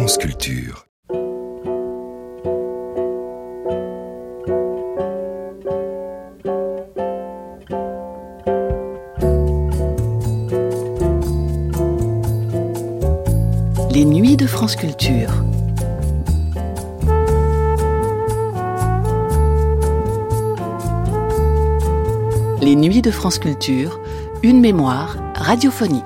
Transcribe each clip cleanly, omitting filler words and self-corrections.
France Culture. Les nuits de France Culture. Les nuits de France Culture, une mémoire radiophonique.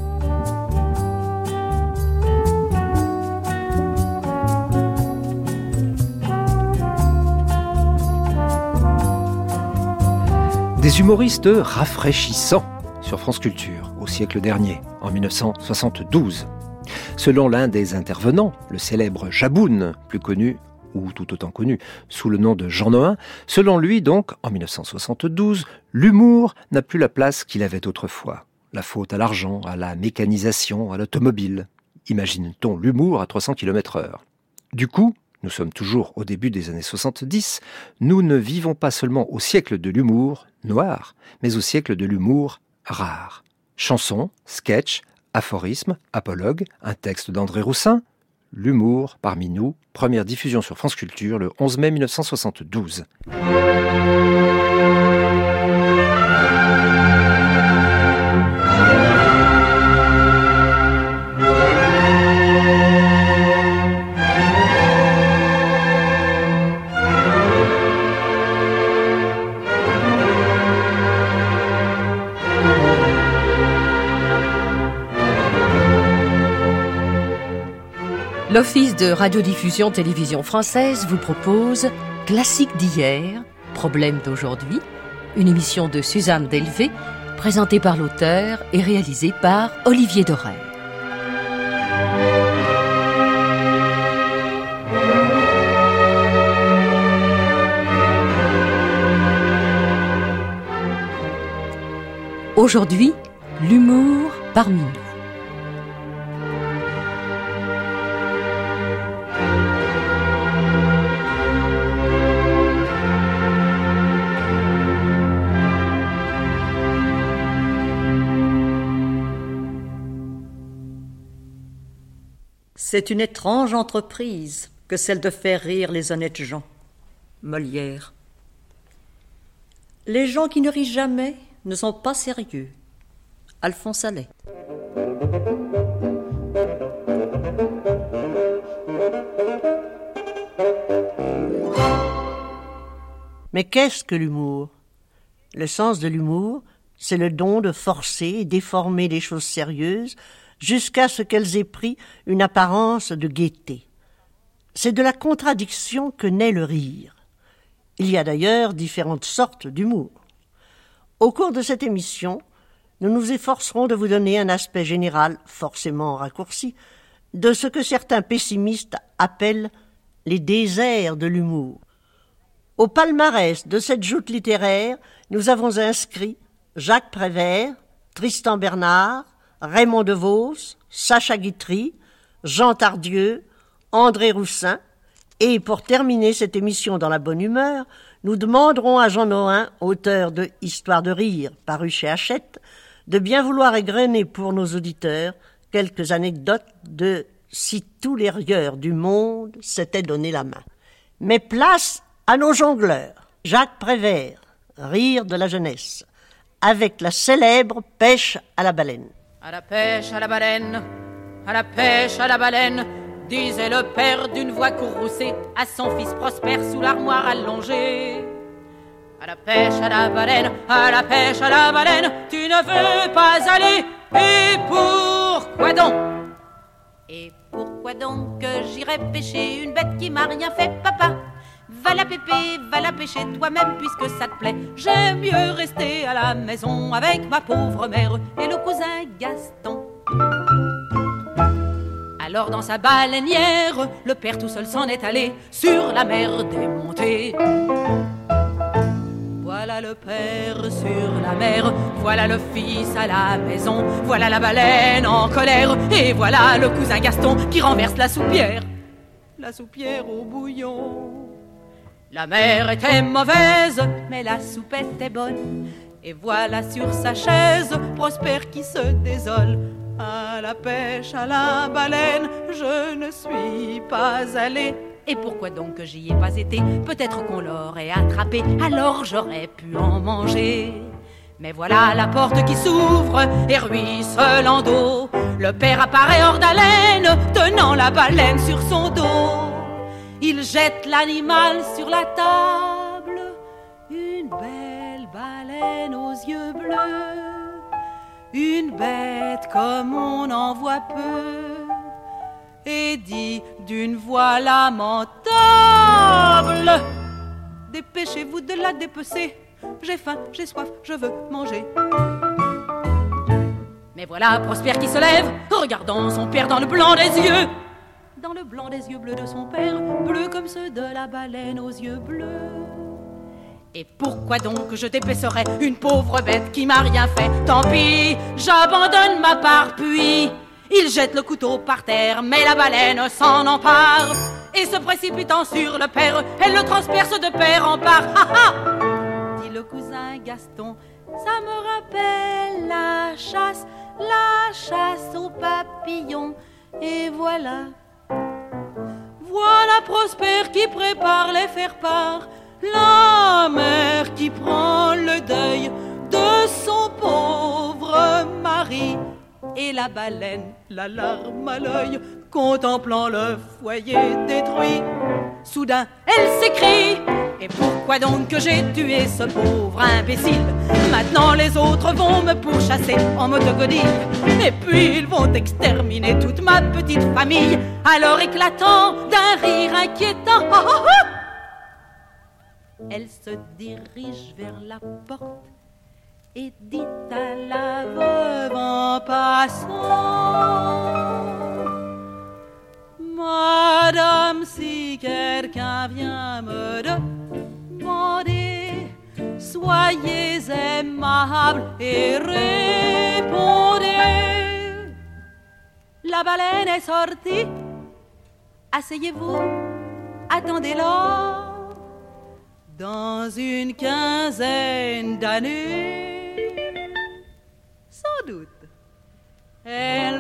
Des humoristes rafraîchissants sur France Culture au siècle dernier, en 1972. Selon l'un des intervenants, le célèbre Jaboun, plus connu ou tout autant connu sous le nom de Jean Nohain, selon lui donc, en 1972, l'humour n'a plus la place qu'il avait autrefois. La faute à l'argent, à la mécanisation, à l'automobile. Imagine-t-on l'humour à 300 km/h. Du coup, nous sommes toujours au début des années 70, nous ne vivons pas seulement au siècle de l'humour noir, mais au siècle de l'humour rare. Chansons, sketchs, aphorismes, apologues, un texte d'André Roussin. L'humour parmi nous, première diffusion sur France Culture le 11 mai 1972. L'Office de radiodiffusion-télévision française vous propose Classiques d'hier, problèmes d'aujourd'hui, une émission de Suzanne Delvey, présentée par l'auteur et réalisée par Olivier Dorel. Aujourd'hui, l'humour parmi nous. C'est une étrange entreprise que celle de faire rire les honnêtes gens. Molière. Les gens qui ne rient jamais ne sont pas sérieux. Alphonse Allais. Mais qu'est-ce que l'humour ? Le sens de l'humour, c'est le don de forcer et déformer les choses sérieuses jusqu'à ce qu'elles aient pris une apparence de gaieté. C'est de la contradiction que naît le rire. Il y a d'ailleurs différentes sortes d'humour. Au cours de cette émission, nous nous efforcerons de vous donner un aspect général, forcément raccourci, de ce que certains pessimistes appellent les déserts de l'humour. Au palmarès de cette joute littéraire, nous avons inscrit Jacques Prévert, Tristan Bernard, Raymond DeVos, Sacha Guitry, Jean Tardieu, André Roussin, et pour terminer cette émission dans la bonne humeur, nous demanderons à Jean Nohain, auteur de Histoire de rire, paru chez Hachette, de bien vouloir égrener pour nos auditeurs quelques anecdotes de si tous les rieurs du monde s'étaient donné la main. Mais place à nos jongleurs. Jacques Prévert, rire de la jeunesse, avec la célèbre pêche à la baleine. À la pêche à la baleine, à la pêche à la baleine, disait le père d'une voix courroucée à son fils Prosper sous l'armoire allongée. À la pêche à la baleine, à la pêche à la baleine, tu ne veux pas aller, et pourquoi donc ? Et pourquoi donc que j'irais pêcher une bête qui m'a rien fait, papa ? Va la pépé, va la pêcher toi-même puisque ça te plaît. J'aime mieux rester à la maison avec ma pauvre mère et le cousin Gaston. Alors dans sa baleinière, le père tout seul s'en est allé sur la mer démontée. Voilà le père sur la mer, voilà le fils à la maison, voilà la baleine en colère, et voilà le cousin Gaston qui renverse la soupière au bouillon. La mer était mauvaise, mais la soupette est bonne. Et voilà sur sa chaise Prosper qui se désole. À la pêche à la baleine, je ne suis pas allée. Et pourquoi donc que j'y ai pas été? Peut-être qu'on l'aurait attrapé, alors j'aurais pu en manger. Mais voilà la porte qui s'ouvre et ruisselant d'eau. Le père apparaît hors d'haleine, tenant la baleine sur son dos. Il jette l'animal sur la table, une belle baleine aux yeux bleus. Une bête comme on en voit peu, et dit d'une voix lamentable: dépêchez-vous de la dépecer, j'ai faim, j'ai soif, je veux manger. Mais voilà Prosper qui se lève, regardant son père dans le blanc des yeux. Dans le blanc des yeux bleus de son père, bleus comme ceux de la baleine aux yeux bleus. Et pourquoi donc je dépêcerais une pauvre bête qui m'a rien fait? Tant pis, j'abandonne ma part, puis il jette le couteau par terre, mais la baleine s'en empare. Et se précipitant sur le père, elle le transperce de père en part. Ha ha! Dit le cousin Gaston, ça me rappelle la chasse aux papillons. Et voilà Prosper qui prépare les faire-part. La mère qui prend le deuil de son pauvre mari. Et la baleine, la larme à l'œil, contemplant le foyer détruit. Soudain, elle s'écrie: et pourquoi donc que j'ai tué ce pauvre imbécile? Maintenant les autres vont me pourchasser en motogodille, et puis ils vont exterminer toute ma petite famille. Alors éclatant d'un rire inquiétant, oh, oh, oh, elle se dirige vers la porte et dit à la veuve en passant: Madame, si quelqu'un vient me demander, soyez aimable et répondez. La baleine est sortie, asseyez-vous, attendez-la. Dans une quinzaine d'années, sans doute, elle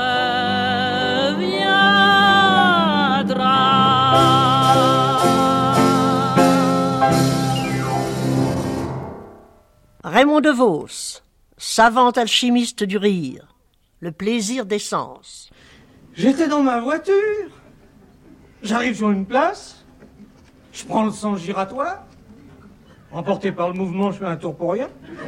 reviendra. Raymond Devos, savant alchimiste du rire, le plaisir des sens. J'étais dans ma voiture, j'arrive sur une place, je prends le sens giratoire, emporté par le mouvement, je fais un tour pour rien.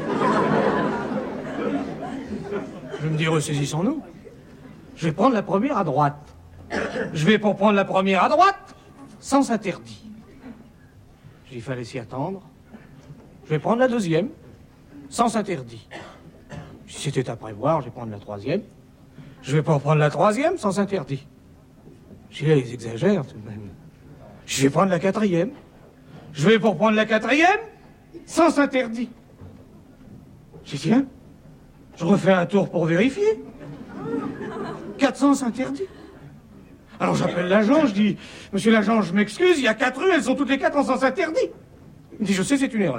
Je me dis, ressaisissons-nous. Je vais prendre la première à droite. Je vais pour prendre la première à droite, sens interdit. Il fallait s'y attendre. Je vais prendre la deuxième, sens interdit. Si c'était à prévoir, je vais prendre la troisième. Je vais pour prendre la troisième, sens interdit. Je dis, là, ils exagèrent tout de même. Je vais prendre la quatrième. Je vais pour prendre la quatrième, sens interdit. J'ai dit, tiens, je refais un tour pour vérifier. 4 sens interdits. Alors j'appelle l'agent, je dis, monsieur l'agent, je m'excuse, il y a 4 rues, elles sont toutes les 4 en sens interdit. Il me dit, je sais, c'est une erreur.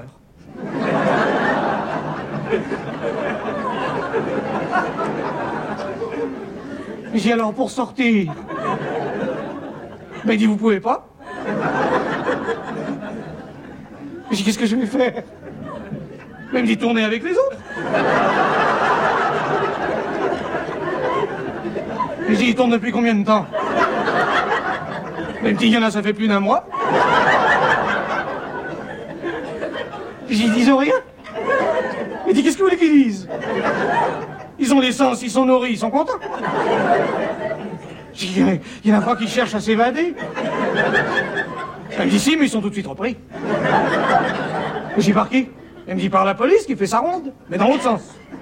J'ai dit, alors pour sortir, ben il dit, vous pouvez pas. J'ai dit, qu'est-ce que je vais faire? Ben, il me dit, tournez avec les autres. J'ai dit, il tourne depuis combien de temps? Ben, il me dit, il y en a, ça fait plus d'un mois. J'ai dit, ils ont rien. Il dit, qu'est-ce que vous voulez qu'ils disent? Ils ont des sens, ils sont nourris, ils sont contents. J'ai dit, il y en a pas qui cherchent à s'évader. Elle me dit, si, mais ils sont tout de suite repris. J'ai dit, par qui? Elle me dit, par la police qui fait sa ronde, mais dans l'autre sens.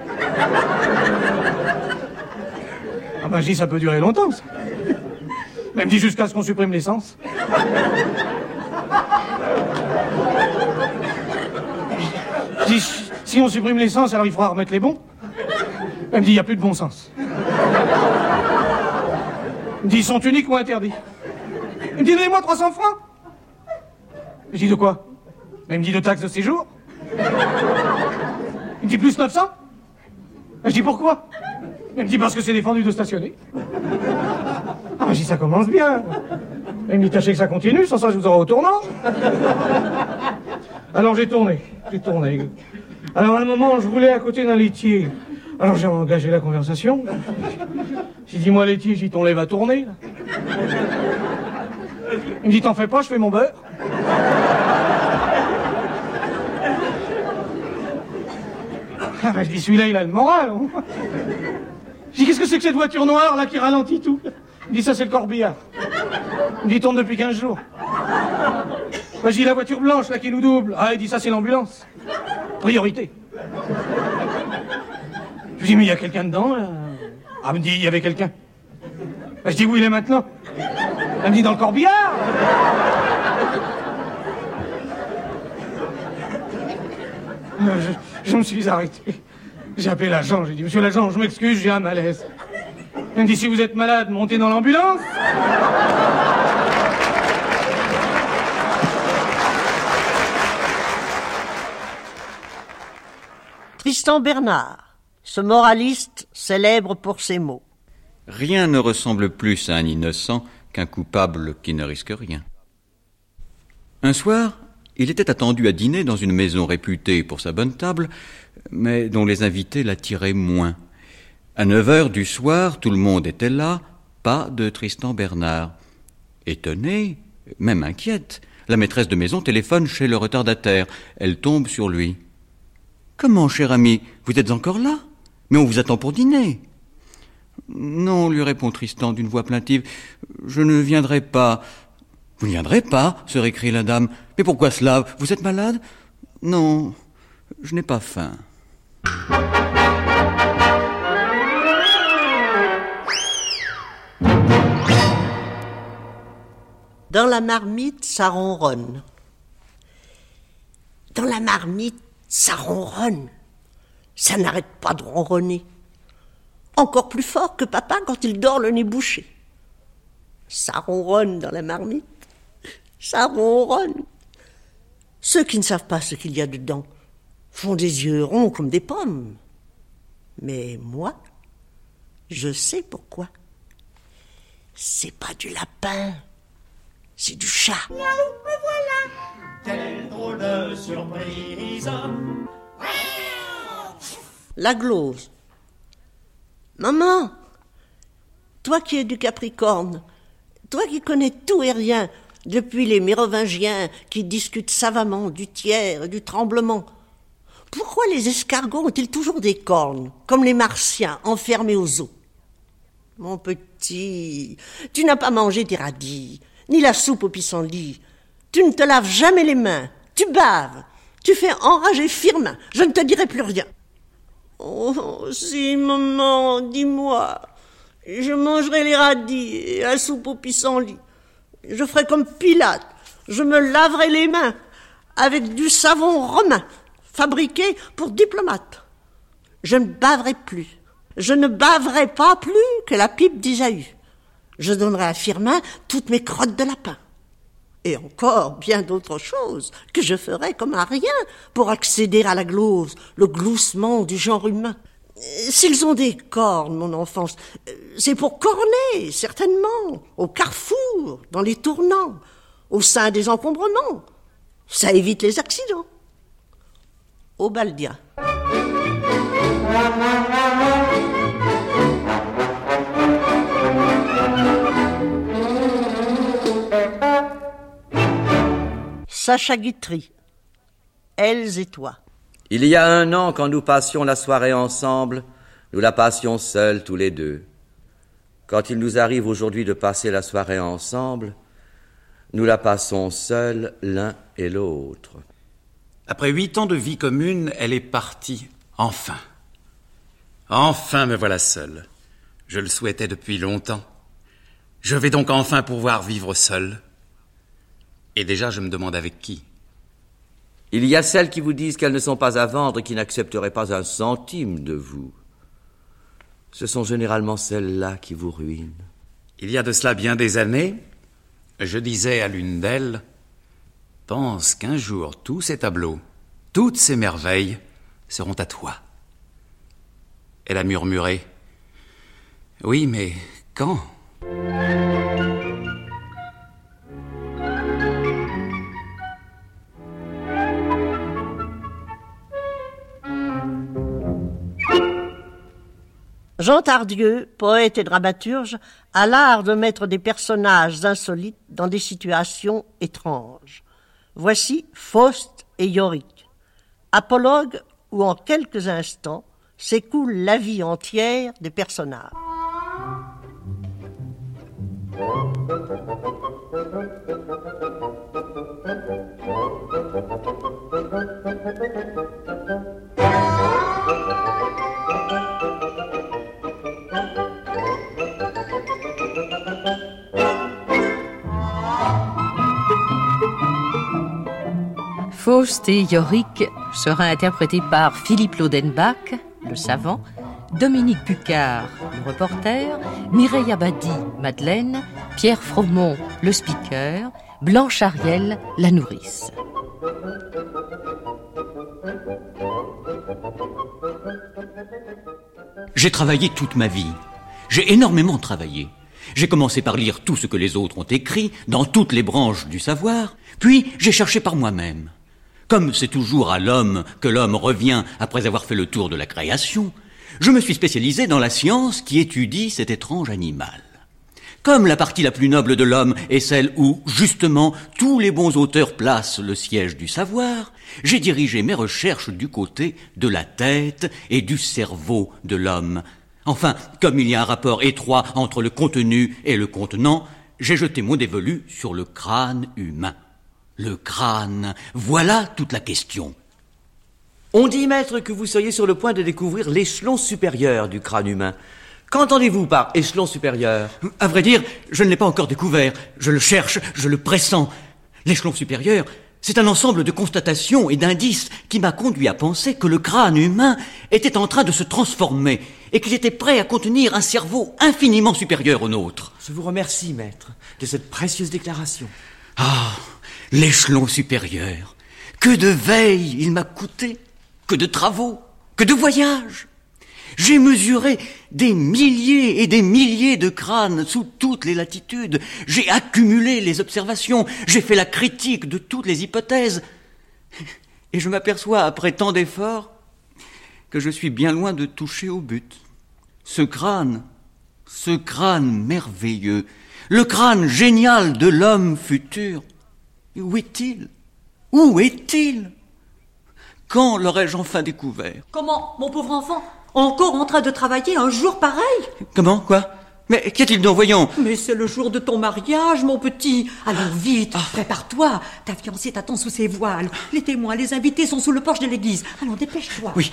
Ah ben, je dis, ça peut durer longtemps, ça. Elle me dit, jusqu'à ce qu'on supprime l'essence. Je dis, si on supprime l'essence, alors il faudra remettre les bons. Elle me dit, il n'y a plus de bon sens. Elle me dit, ils sont uniques ou interdits. Elle me dit, donnez-moi 300 francs. Je dis, de quoi? Elle me dit, de taxes de séjour. Il me dit, plus 900. Je dis, pourquoi? Il me dit parce que c'est défendu de stationner. Ah, je dis ça commence bien. Il me dit tâchez que ça continue, sans ça je vous aurai au tournant. Alors j'ai tourné. Alors à un moment, je roulais à côté d'un laitier. Alors j'ai engagé la conversation. J'ai dit moi laitier, j'ai dit ton lait va tourner. Là. Il me dit t'en fais pas, je fais mon beurre. Ah ben je dis celui-là il a le moral. Je dis qu'est-ce que c'est que cette voiture noire là qui ralentit tout? Il me dit ça c'est le corbillard. Il me dit il tourne depuis 15 jours. Ben, je dis la voiture blanche là qui nous double. Ah il dit ça c'est l'ambulance. Priorité. Je lui dis mais il y a quelqu'un dedans là? Ah il me dit il y avait quelqu'un. Ben, je dis où il est maintenant? Elle me dit dans le corbillard. Je me suis arrêté. J'ai appelé l'agent, j'ai dit, monsieur l'agent, je m'excuse, j'ai un malaise. Il me dit, si vous êtes malade, montez dans l'ambulance. Tristan Bernard, ce moraliste célèbre pour ses mots. Rien ne ressemble plus à un innocent qu'un coupable qui ne risque rien. Un soir, il était attendu à dîner dans une maison réputée pour sa bonne table, mais dont les invités l'attiraient moins. À 9h du soir, tout le monde était là, pas de Tristan Bernard. Étonnée, même inquiète, la maîtresse de maison téléphone chez le retardataire. Elle tombe sur lui. « Comment, cher ami, vous êtes encore là? Mais on vous attend pour dîner. » « Non, lui répond Tristan d'une voix plaintive, « je ne viendrai pas. »« Vous ne viendrez pas ?» se récrie la dame. « Mais pourquoi cela? Vous êtes malade? »« Non, je n'ai pas faim. » Dans la marmite, ça ronronne. Dans la marmite, ça ronronne. Ça n'arrête pas de ronronner. Encore plus fort que papa quand il dort le nez bouché. Ça ronronne dans la marmite. Ça ronronne. Ceux qui ne savent pas ce qu'il y a dedans font des yeux ronds comme des pommes. Mais moi, je sais pourquoi. C'est pas du lapin, c'est du chat. Miaou, me voilà. Quelle drôle de surprise. La glose. Maman, toi qui es du Capricorne, toi qui connais tout et rien, depuis les Mérovingiens qui discutent savamment du tiers et du tremblement, pourquoi les escargots ont-ils toujours des cornes, comme les Martiens enfermés aux eaux? Mon petit, tu n'as pas mangé tes radis, ni la soupe au pissenlit. Tu ne te laves jamais les mains, tu baves, tu fais enrager Firmin, je ne te dirai plus rien. Oh, si, maman, dis-moi, je mangerai les radis et la soupe au pissenlit. Je ferai comme Pilate, je me laverai les mains avec du savon romain, fabriqué pour diplomates. Je ne baverai plus, je ne baverai pas plus que la pipe d'Isaü. Je donnerai à Firmin toutes mes crottes de lapin. Et encore bien d'autres choses que je ferai comme à rien pour accéder à la glose, le gloussement du genre humain. S'ils ont des cornes, mon enfance, c'est pour corner, certainement, au carrefour, dans les tournants, au sein des encombrements. Ça évite les accidents. Au Baldia. Sacha Guitry, Elles et toi. Il y a 1 an, quand nous passions la soirée ensemble, nous la passions seuls tous les deux. Quand il nous arrive aujourd'hui de passer la soirée ensemble, nous la passons seuls l'un et l'autre. Après 8 ans de vie commune, elle est partie, enfin. Enfin me voilà seul. Je le souhaitais depuis longtemps. Je vais donc enfin pouvoir vivre seul. Et déjà, je me demande avec qui. Il y a celles qui vous disent qu'elles ne sont pas à vendre et qui n'accepteraient pas un centime de vous. Ce sont généralement celles-là qui vous ruinent. Il y a de cela bien des années, je disais à l'une d'elles, « Pense qu'un jour, tous ces tableaux, toutes ces merveilles seront à toi. » Elle a murmuré, Oui, mais quand? Jean Tardieu, poète et dramaturge, a l'art de mettre des personnages insolites dans des situations étranges. Voici Faust et Yorick, apologue où en quelques instants s'écoule la vie entière des personnages. Faust et Yorick sera interprété par Philippe Lodenbach, le savant, Dominique Bucard, le reporter, Mireille Abadi, Madeleine, Pierre Fromont, le speaker, Blanche Ariel, la nourrice. J'ai travaillé toute ma vie. J'ai énormément travaillé. J'ai commencé par lire tout ce que les autres ont écrit, dans toutes les branches du savoir, puis j'ai cherché par moi-même. Comme c'est toujours à l'homme que l'homme revient après avoir fait le tour de la création, je me suis spécialisé dans la science qui étudie cet étrange animal. Comme la partie la plus noble de l'homme est celle où, justement, tous les bons auteurs placent le siège du savoir, j'ai dirigé mes recherches du côté de la tête et du cerveau de l'homme. Enfin, comme il y a un rapport étroit entre le contenu et le contenant, j'ai jeté mon dévolu sur le crâne humain. Le crâne, voilà toute la question. On dit, maître, que vous seriez sur le point de découvrir l'échelon supérieur du crâne humain. Qu'entendez-vous par échelon supérieur? À vrai dire, je ne l'ai pas encore découvert. Je le cherche, je le pressens. L'échelon supérieur, c'est un ensemble de constatations et d'indices qui m'a conduit à penser que le crâne humain était en train de se transformer et qu'il était prêt à contenir un cerveau infiniment supérieur au nôtre. Je vous remercie, maître, de cette précieuse déclaration. Ah, l'échelon supérieur. Que de veilles il m'a coûté, que de travaux, que de voyages. J'ai mesuré des milliers et des milliers de crânes sous toutes les latitudes. J'ai accumulé les observations. J'ai fait la critique de toutes les hypothèses. Et je m'aperçois, après tant d'efforts, que je suis bien loin de toucher au but. Ce crâne merveilleux, le crâne génial de l'homme futur, où est-il? Où est-il? Quand l'aurais-je enfin découvert? Comment, mon pauvre enfant? Encore en train de travailler un jour pareil? Comment? Quoi? Mais qu'y a-t-il donc, voyons? Mais c'est le jour de ton mariage, mon petit. Alors vite, prépare-toi. Ta fiancée t'attend sous ses voiles. Les témoins, les invités sont sous le porche de l'église. Allons, dépêche-toi. Oui.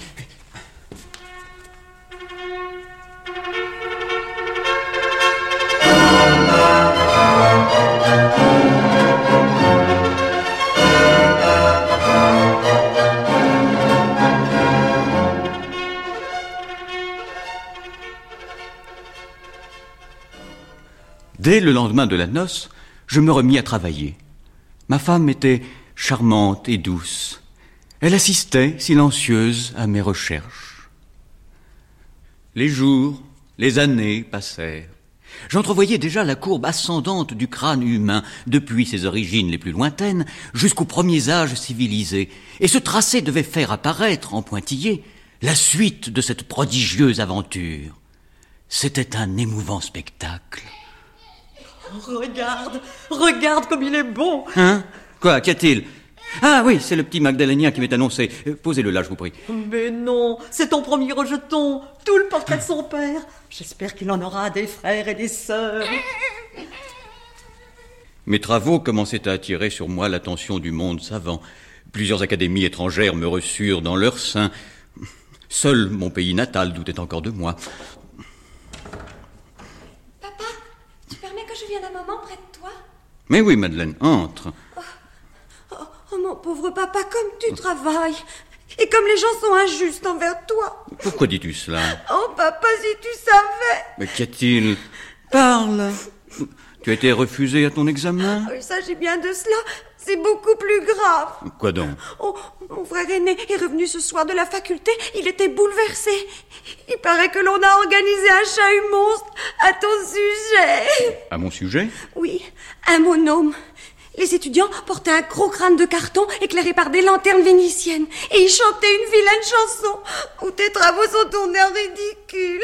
Dès le lendemain de la noce, je me remis à travailler. Ma femme était charmante et douce. Elle assistait, silencieuse, à mes recherches. Les jours, les années passèrent. J'entrevoyais déjà la courbe ascendante du crâne humain, depuis ses origines les plus lointaines jusqu'aux premiers âges civilisés, et ce tracé devait faire apparaître, en pointillé, la suite de cette prodigieuse aventure. C'était un émouvant spectacle. Regarde comme il est beau. Hein? Quoi, qu'y a-t-il? Ah oui, c'est le petit Magdalénien qui m'est annoncé. Posez-le là, je vous prie. Mais non, c'est ton premier rejeton. Tout le portrait de son père. J'espère qu'il en aura des frères et des sœurs. Mes travaux commençaient à attirer sur moi l'attention du monde savant. Plusieurs académies étrangères me reçurent dans leur sein. Seul mon pays natal doutait encore de moi. Papa, tu permets que je vienne un moment près de toi? Mais oui, Madeleine, entre. Oh, mon pauvre papa, comme tu travailles. Et comme les gens sont injustes envers toi. Pourquoi dis-tu cela? Oh, papa, si tu savais. Mais qu'y a-t-il? Parle. Tu as été refusé à ton examen? Il s'agit bien de cela. c'est beaucoup plus grave. Quoi donc? Oh, mon frère aîné est revenu ce soir de la faculté. Il était bouleversé. Il paraît que l'on a organisé un chahut monstre à ton sujet. À mon sujet? Oui, un monôme. Les étudiants portaient un gros crâne de carton éclairé par des lanternes vénitiennes. Et ils chantaient une vilaine chanson où tes travaux sont tournés en ridicule.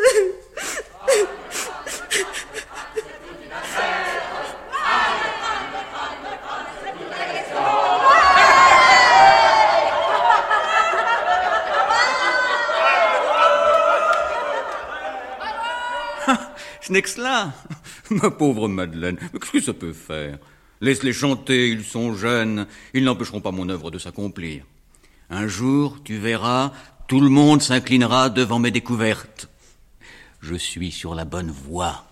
Ce n'est que cela. Ma pauvre Madeleine, qu'est-ce que ça peut faire? Laisse-les chanter, ils sont jeunes, ils n'empêcheront pas mon œuvre de s'accomplir. Un jour, tu verras, tout le monde s'inclinera devant mes découvertes. Je suis sur la bonne voie.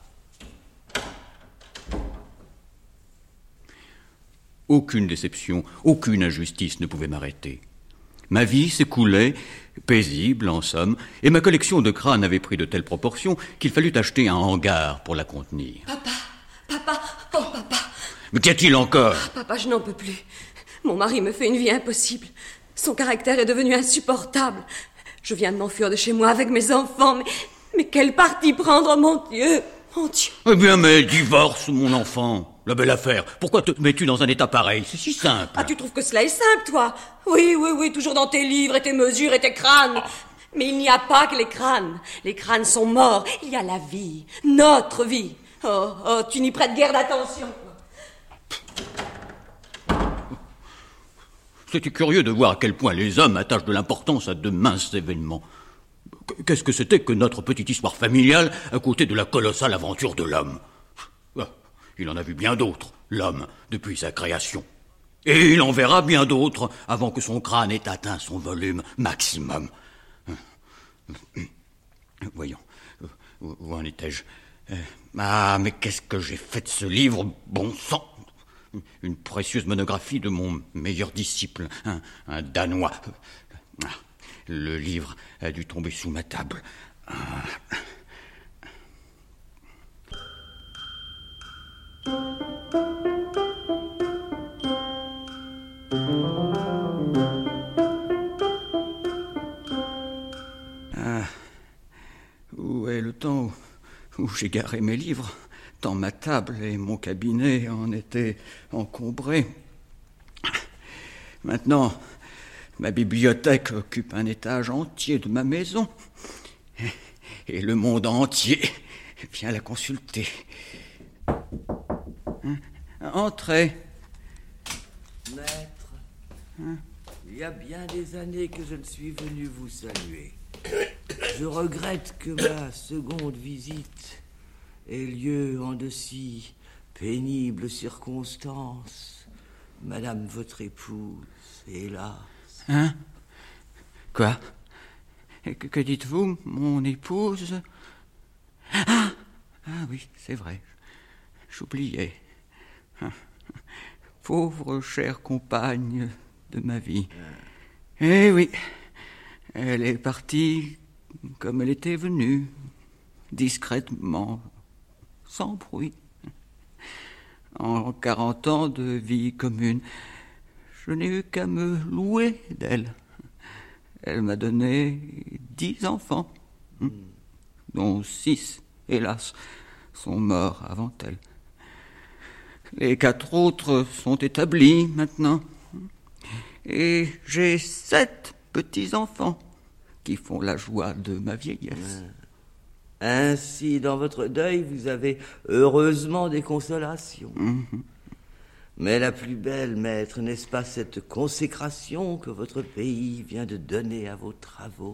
Aucune déception, aucune injustice ne pouvait m'arrêter. Ma vie s'écoulait, paisible en somme, et ma collection de crânes avait pris de telles proportions qu'il fallut acheter un hangar pour la contenir. Papa, oh papa. Mais qu'y a-t-il encore? Papa, je n'en peux plus. Mon mari me fait une vie impossible. Son caractère est devenu insupportable. Je viens de m'enfuir de chez moi avec mes enfants, mais quel parti prendre, mon Dieu, mon Dieu. Eh bien, mais divorce, mon enfant. La belle affaire. Pourquoi te mets-tu dans un état pareil? C'est si simple. Ah, tu trouves que cela est simple, toi? Oui, toujours dans tes livres et tes mesures et tes crânes. Mais il n'y a pas que les crânes. Les crânes sont morts. Il y a la vie, notre vie. Oh, tu n'y prêtes guère d'attention. C'est curieux de voir à quel point les hommes attachent de l'importance à de minces événements. Qu'est-ce que c'était que notre petite histoire familiale à côté de la colossale aventure de l'homme? Il en a vu bien d'autres, l'homme, depuis sa création. Et il en verra bien d'autres avant que son crâne ait atteint son volume maximum. Voyons, où en étais-je? Mais qu'est-ce que j'ai fait de ce livre, bon sang? Une précieuse monographie de mon meilleur disciple, un Danois. Le livre a dû tomber sous ma table. Où est le temps où j'ai garé mes livres, tant ma table et mon cabinet en étaient encombrés. Maintenant, ma bibliothèque occupe un étage entier de ma maison, et le monde entier vient la consulter. Entrez. Maître, il y a bien des années que je ne suis venu vous saluer. Je regrette que ma seconde visite ait lieu en de si pénibles circonstances. Madame votre épouse, hélas. Quoi? Que dites-vous, mon épouse? Ah oui, c'est vrai. J'oubliais. Pauvre chère compagne de ma vie. Eh oui, elle est partie comme elle était venue, discrètement, sans bruit. En 40 ans de vie commune, je n'ai eu qu'à me louer d'elle. Elle m'a donné 10 enfants, dont 6, hélas, sont morts avant elle. Les 4 autres sont établis maintenant. Et j'ai 7 petits-enfants qui font la joie de ma vieillesse. Ainsi, dans votre deuil, vous avez heureusement des consolations. Mais la plus belle, maître, n'est-ce pas cette consécration que votre pays vient de donner à vos travaux?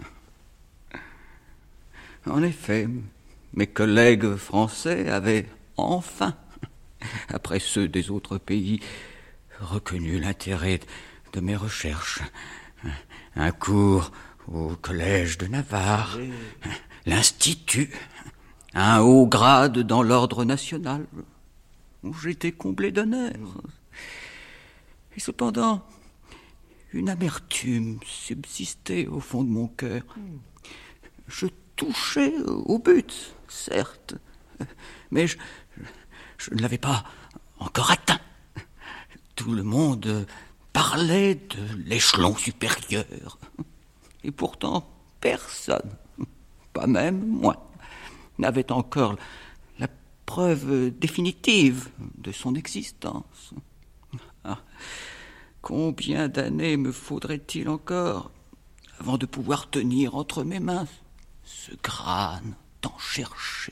En effet, mes collègues français avaient enfin, après ceux des autres pays, reconnu l'intérêt de mes recherches. Un cours au collège de Navarre, l'Institut, un haut grade dans l'ordre national, où j'étais comblé d'honneur. Et cependant, une amertume subsistait au fond de mon cœur. Je touchais au but, certes, mais je ne l'avais pas encore atteint. Tout le monde parlait de l'échelon supérieur. Et pourtant, personne, pas même moi, n'avait encore la preuve définitive de son existence. Ah, combien d'années me faudrait-il encore avant de pouvoir tenir entre mes mains ce crâne tant cherché?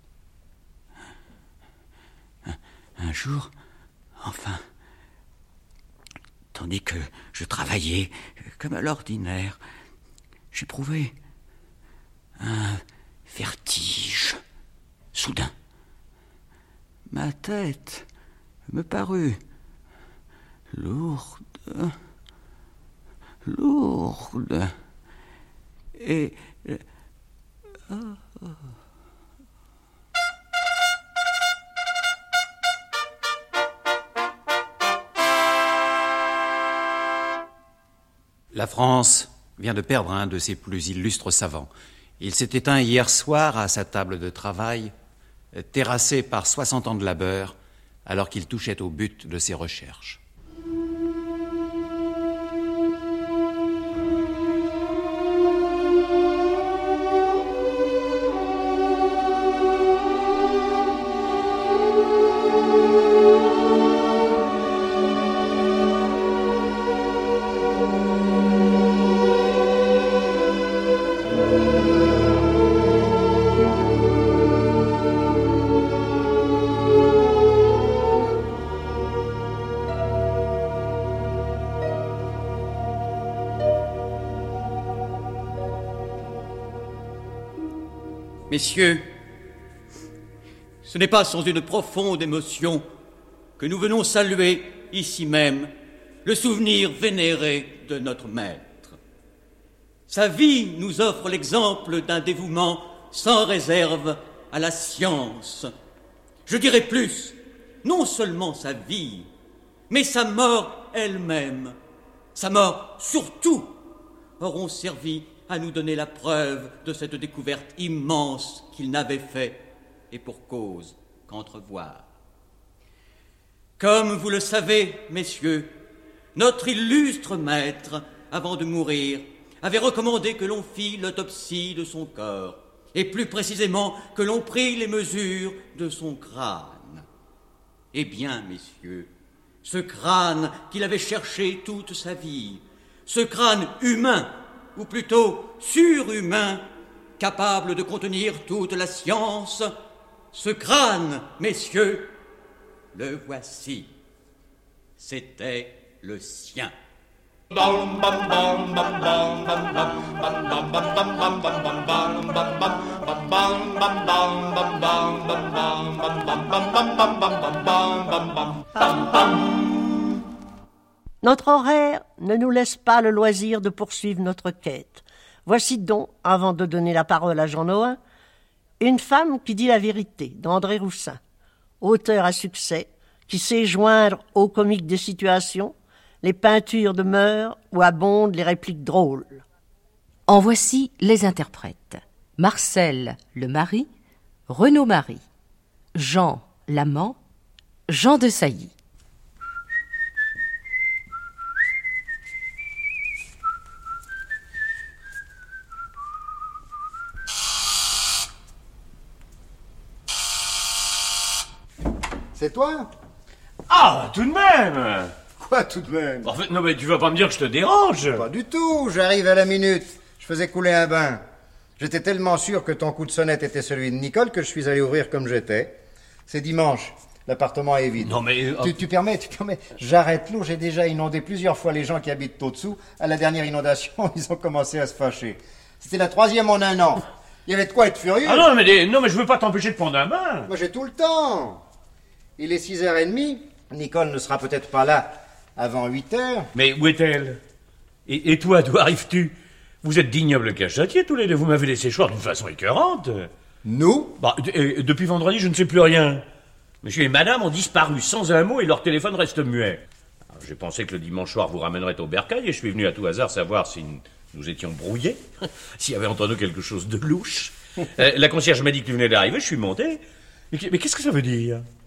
Un jour, enfin, tandis que je travaillais comme à l'ordinaire, j'éprouvais un vertige soudain. Ma tête me parut lourde, et... La France vient de perdre un de ses plus illustres savants. Il s'est éteint hier soir à sa table de travail, terrassé par 60 ans de labeur, alors qu'il touchait au but de ses recherches. Messieurs, ce n'est pas sans une profonde émotion que nous venons saluer, ici même, le souvenir vénéré de notre maître. Sa vie nous offre l'exemple d'un dévouement sans réserve à la science. Je dirais plus, non seulement sa vie, mais sa mort elle-même, sa mort surtout, auront servi à nous donner la preuve de cette découverte immense qu'il n'avait fait, et pour cause, qu'entrevoir. Comme vous le savez, messieurs, notre illustre maître, avant de mourir, avait recommandé que l'on fît l'autopsie de son corps, et plus précisément que l'on prît les mesures de son crâne. Eh bien, messieurs, ce crâne qu'il avait cherché toute sa vie, ce crâne humain, ou plutôt surhumain, capable de contenir toute la science, ce crâne, messieurs, le voici. C'était le sien. Notre horaire ne nous laisse pas le loisir de poursuivre notre quête. Voici donc, avant de donner la parole à Jean Nohain, Une femme qui dit la vérité, d'André Roussin, auteur à succès, qui sait joindre aux comiques des situations les peintures de mœurs où abondent les répliques drôles. En voici les interprètes. Marcel, le mari, Renaud Marie, Jean, l'amant, Jean de Sailly. C'est toi? Ah, tout de même! Quoi, tout de même? En fait, non, mais tu vas pas me dire que je te dérange? Pas du tout, j'arrive à la minute. Je faisais couler un bain. J'étais tellement sûr que ton coup de sonnette était celui de Nicole que je suis allé ouvrir comme j'étais. C'est dimanche, l'appartement est vide. Non, mais... Tu permets. J'arrête l'eau, j'ai déjà inondé plusieurs fois les gens qui habitent au-dessous. À la dernière inondation, ils ont commencé à se fâcher. C'était la 3e en un an. Il y avait de quoi être furieux. Ah non, mais je veux pas t'empêcher de prendre un bain. Moi, j'ai tout le temps. Il est 6h30. Nicole ne sera peut-être pas là avant 8h. Mais où est-elle? Et toi, d'où arrives-tu? Vous êtes d'ignobles cachetiers tous les deux. Vous m'avez laissé choir d'une façon écœurante. Nous? Depuis vendredi, je ne sais plus rien. Monsieur et madame ont disparu sans un mot et leur téléphone reste muet. Alors, j'ai pensé que le dimanche soir vous ramènerait au bercail et je suis venu à tout hasard savoir si nous étions brouillés, s'il y avait entre nous quelque chose de louche. La concierge m'a dit que tu venais d'arriver, je suis monté. Mais qu'est-ce que ça veut dire?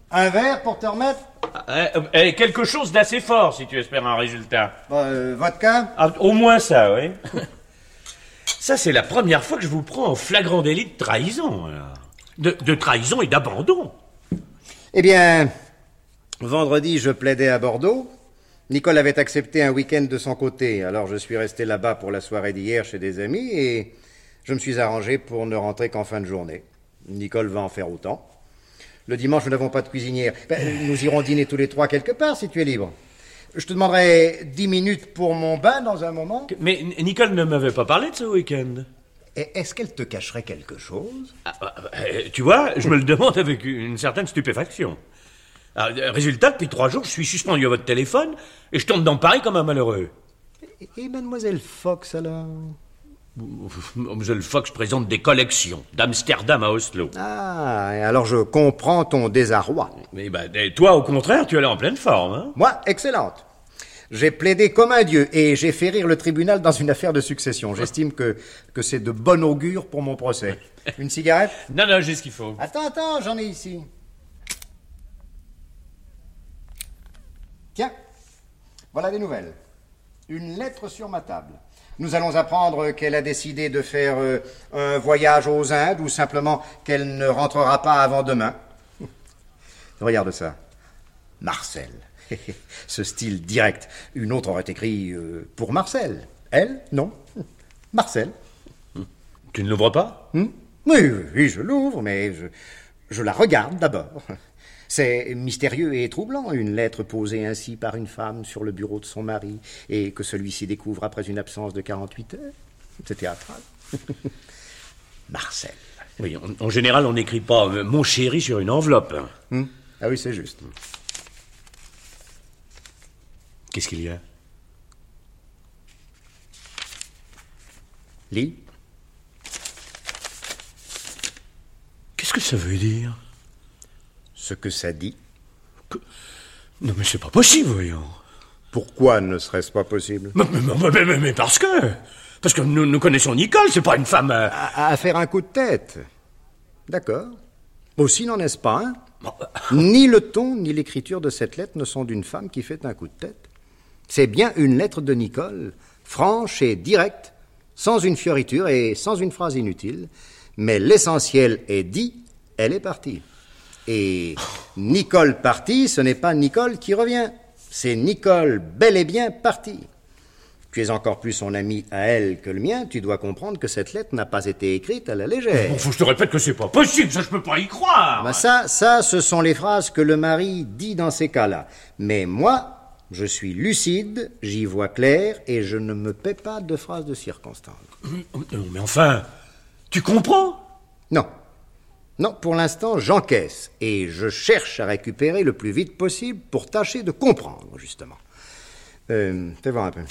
Un verre pour te remettre? Quelque chose d'assez fort, si tu espères un résultat. Vodka? Au moins ça, oui. Ça, c'est la première fois que je vous prends en flagrant délit de trahison. Alors. De trahison et d'abandon. Eh bien, vendredi, je plaidais à Bordeaux. Nicole avait accepté un week-end de son côté, alors je suis resté là-bas pour la soirée d'hier chez des amis et je me suis arrangé pour ne rentrer qu'en fin de journée. Nicole va en faire autant. Le dimanche, nous n'avons pas de cuisinière. Nous irons dîner tous les trois quelque part, si tu es libre. Je te demanderai 10 minutes pour mon bain dans un moment. Mais Nicole ne m'avait pas parlé de ce week-end. Et est-ce qu'elle te cacherait quelque chose? Tu vois, je me le demande avec une certaine stupéfaction. Alors, résultat, depuis 3 jours, je suis suspendu à votre téléphone et je tourne dans Paris comme un malheureux. Et mademoiselle Fox, alors? Mademoiselle Fox présente des collections, d'Amsterdam à Oslo. Ah, et alors je comprends ton désarroi. Mais toi, au contraire, tu es là en pleine forme, hein? Moi, excellente. J'ai plaidé comme un dieu et j'ai fait rire le tribunal dans une affaire de succession. J'estime que c'est de bon augure pour mon procès. Une cigarette? Non, j'ai ce qu'il faut. Attends, j'en ai ici. Tiens, voilà des nouvelles. Une lettre sur ma table. Nous allons apprendre qu'elle a décidé de faire un voyage aux Indes ou simplement qu'elle ne rentrera pas avant demain. Regarde ça. Marcel. Ce style direct. Une autre aurait écrit pour Marcel. Elle, non. Marcel. Tu ne l'ouvres pas? Oui, je l'ouvre, mais je la regarde d'abord. C'est mystérieux et troublant, une lettre posée ainsi par une femme sur le bureau de son mari, et que celui-ci découvre après une absence de 48 heures. C'est théâtral. Marcel. Oui, en général, on n'écrit pas « mon chéri » sur une enveloppe. Ah oui, c'est juste. Qu'est-ce qu'il y a? Lis. Qu'est-ce que ça veut dire? Ce que ça dit. Non, mais c'est pas possible, voyons. Pourquoi ne serait-ce pas possible? Mais parce que nous connaissons Nicole, c'est pas une femme... À faire un coup de tête. D'accord. Aussi n'en est-ce pas un? Ni le ton, ni l'écriture de cette lettre ne sont d'une femme qui fait un coup de tête. C'est bien une lettre de Nicole, franche et directe, sans une fioriture et sans une phrase inutile. Mais l'essentiel est dit, elle est partie. Et Nicole partie, ce n'est pas Nicole qui revient. C'est Nicole bel et bien partie. Tu es encore plus son ami à elle que le mien. Tu dois comprendre que cette lettre n'a pas été écrite à la légère. Bon, je te répète que c'est pas possible, ça je peux pas y croire. Ça, ce sont les phrases que le mari dit dans ces cas-là. Mais moi, je suis lucide, j'y vois clair et je ne me paie pas de phrases de circonstance. Mais enfin, tu comprends? Non, pour l'instant, j'encaisse et je cherche à récupérer le plus vite possible pour tâcher de comprendre, justement. Fais voir un peu.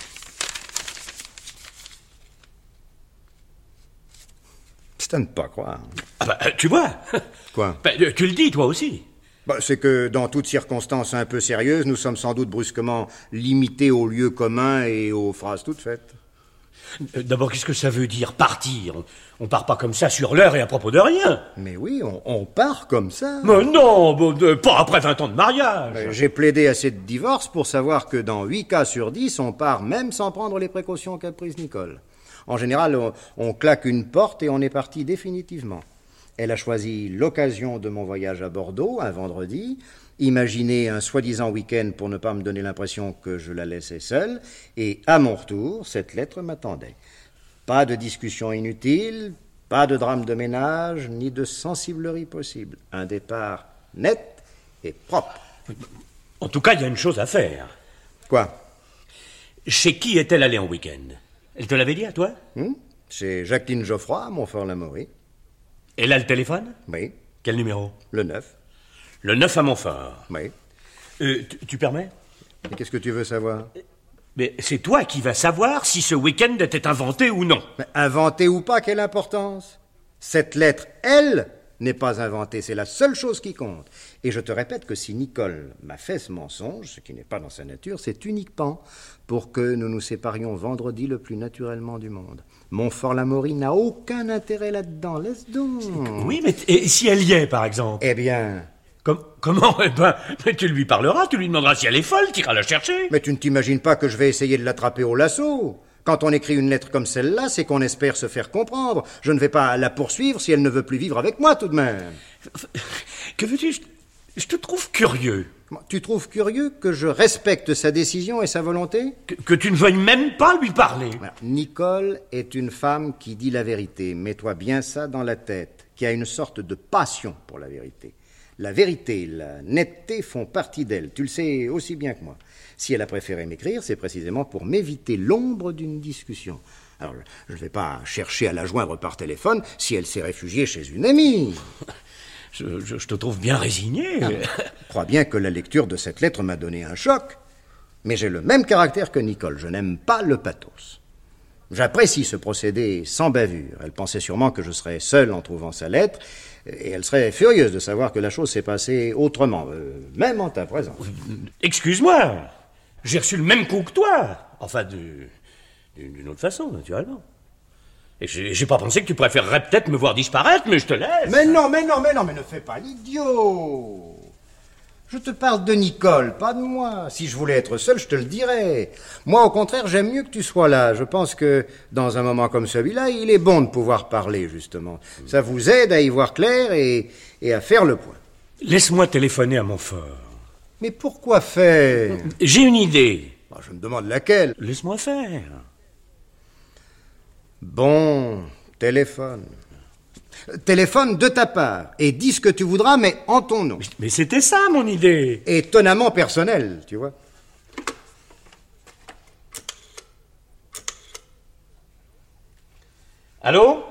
C'est à ne pas croire. Tu vois? Quoi? Tu le dis, toi aussi. C'est que dans toutes circonstances un peu sérieuses, nous sommes sans doute brusquement limités aux lieux communs et aux phrases toutes faites. D'abord, qu'est-ce que ça veut dire, partir? On part pas comme ça sur l'heure et à propos de rien. Mais oui, on part comme ça. Mais non, pas après 20 ans de mariage. J'ai plaidé assez de divorce pour savoir que dans 8 cas sur 10, on part même sans prendre les précautions qu'a prises Nicole. En général, on claque une porte et on est parti définitivement. Elle a choisi l'occasion de mon voyage à Bordeaux, un vendredi, imaginé un soi-disant week-end pour ne pas me donner l'impression que je la laissais seule, et à mon retour, cette lettre m'attendait. Pas de discussion inutile, pas de drame de ménage, ni de sensiblerie possible. Un départ net et propre. En tout cas, il y a une chose à faire. Quoi? Chez qui est-elle allée en week-end? Elle te l'avait dit à toi? Chez Jacqueline Geoffroy, à Montfort-l'Amaury. Elle a le téléphone? Oui. Quel numéro? Le 9. Le 9 à Montfort? Oui. Tu permets? Et qu'est-ce que tu veux savoir? Mais c'est toi qui vas savoir si ce week-end était inventé ou non. Mais inventé ou pas, quelle importance? Cette lettre, elle, n'est pas inventée. C'est la seule chose qui compte. Et je te répète que si Nicole m'a fait ce mensonge, ce qui n'est pas dans sa nature, c'est uniquement pour que nous nous séparions vendredi le plus naturellement du monde. Montfort-l'Amaury n'a aucun intérêt là-dedans. Laisse donc. Oui, mais et si elle y est, par exemple? Eh bien, Comment? Eh ben, tu lui parleras, tu lui demanderas si elle est folle, tu iras la chercher. Mais tu ne t'imagines pas que je vais essayer de l'attraper au lasso? Quand on écrit une lettre comme celle-là, c'est qu'on espère se faire comprendre. Je ne vais pas la poursuivre si elle ne veut plus vivre avec moi, tout de même. Que veux-tu? Je te trouve curieux. Tu trouves curieux que je respecte sa décision et sa volonté? Que tu ne veuilles même pas lui parler. Nicole est une femme qui dit la vérité. Mets-toi bien ça dans la tête, qui a une sorte de passion pour la vérité. La vérité, la netteté font partie d'elle. Tu le sais aussi bien que moi. Si elle a préféré m'écrire, c'est précisément pour m'éviter l'ombre d'une discussion. Alors, je ne vais pas chercher à la joindre par téléphone si elle s'est réfugiée chez une amie. Je te trouve bien résigné. Je crois bien que la lecture de cette lettre m'a donné un choc. Mais j'ai le même caractère que Nicole. Je n'aime pas le pathos. J'apprécie ce procédé sans bavure. Elle pensait sûrement que je serais seul en trouvant sa lettre, et elle serait furieuse de savoir que la chose s'est passée autrement, même en ta présence. Excuse-moi, j'ai reçu le même coup que toi. Enfin, d'une autre façon, naturellement. Et j'ai pas pensé que tu préférerais peut-être me voir disparaître, mais je te laisse. Mais non, mais ne fais pas l'idiot. Je te parle de Nicole, pas de moi. Si je voulais être seul, je te le dirais. Moi, au contraire, j'aime mieux que tu sois là. Je pense que, dans un moment comme celui-là, il est bon de pouvoir parler, justement. Ça vous aide à y voir clair et à faire le point. Laisse-moi téléphoner à Montfort. Mais pourquoi faire? J'ai une idée. Je me demande laquelle. Laisse-moi faire. Bon, téléphone. Téléphone de ta part, et dis ce que tu voudras, mais en ton nom. Mais c'était ça, mon idée. Étonnamment personnel, tu vois. Allô,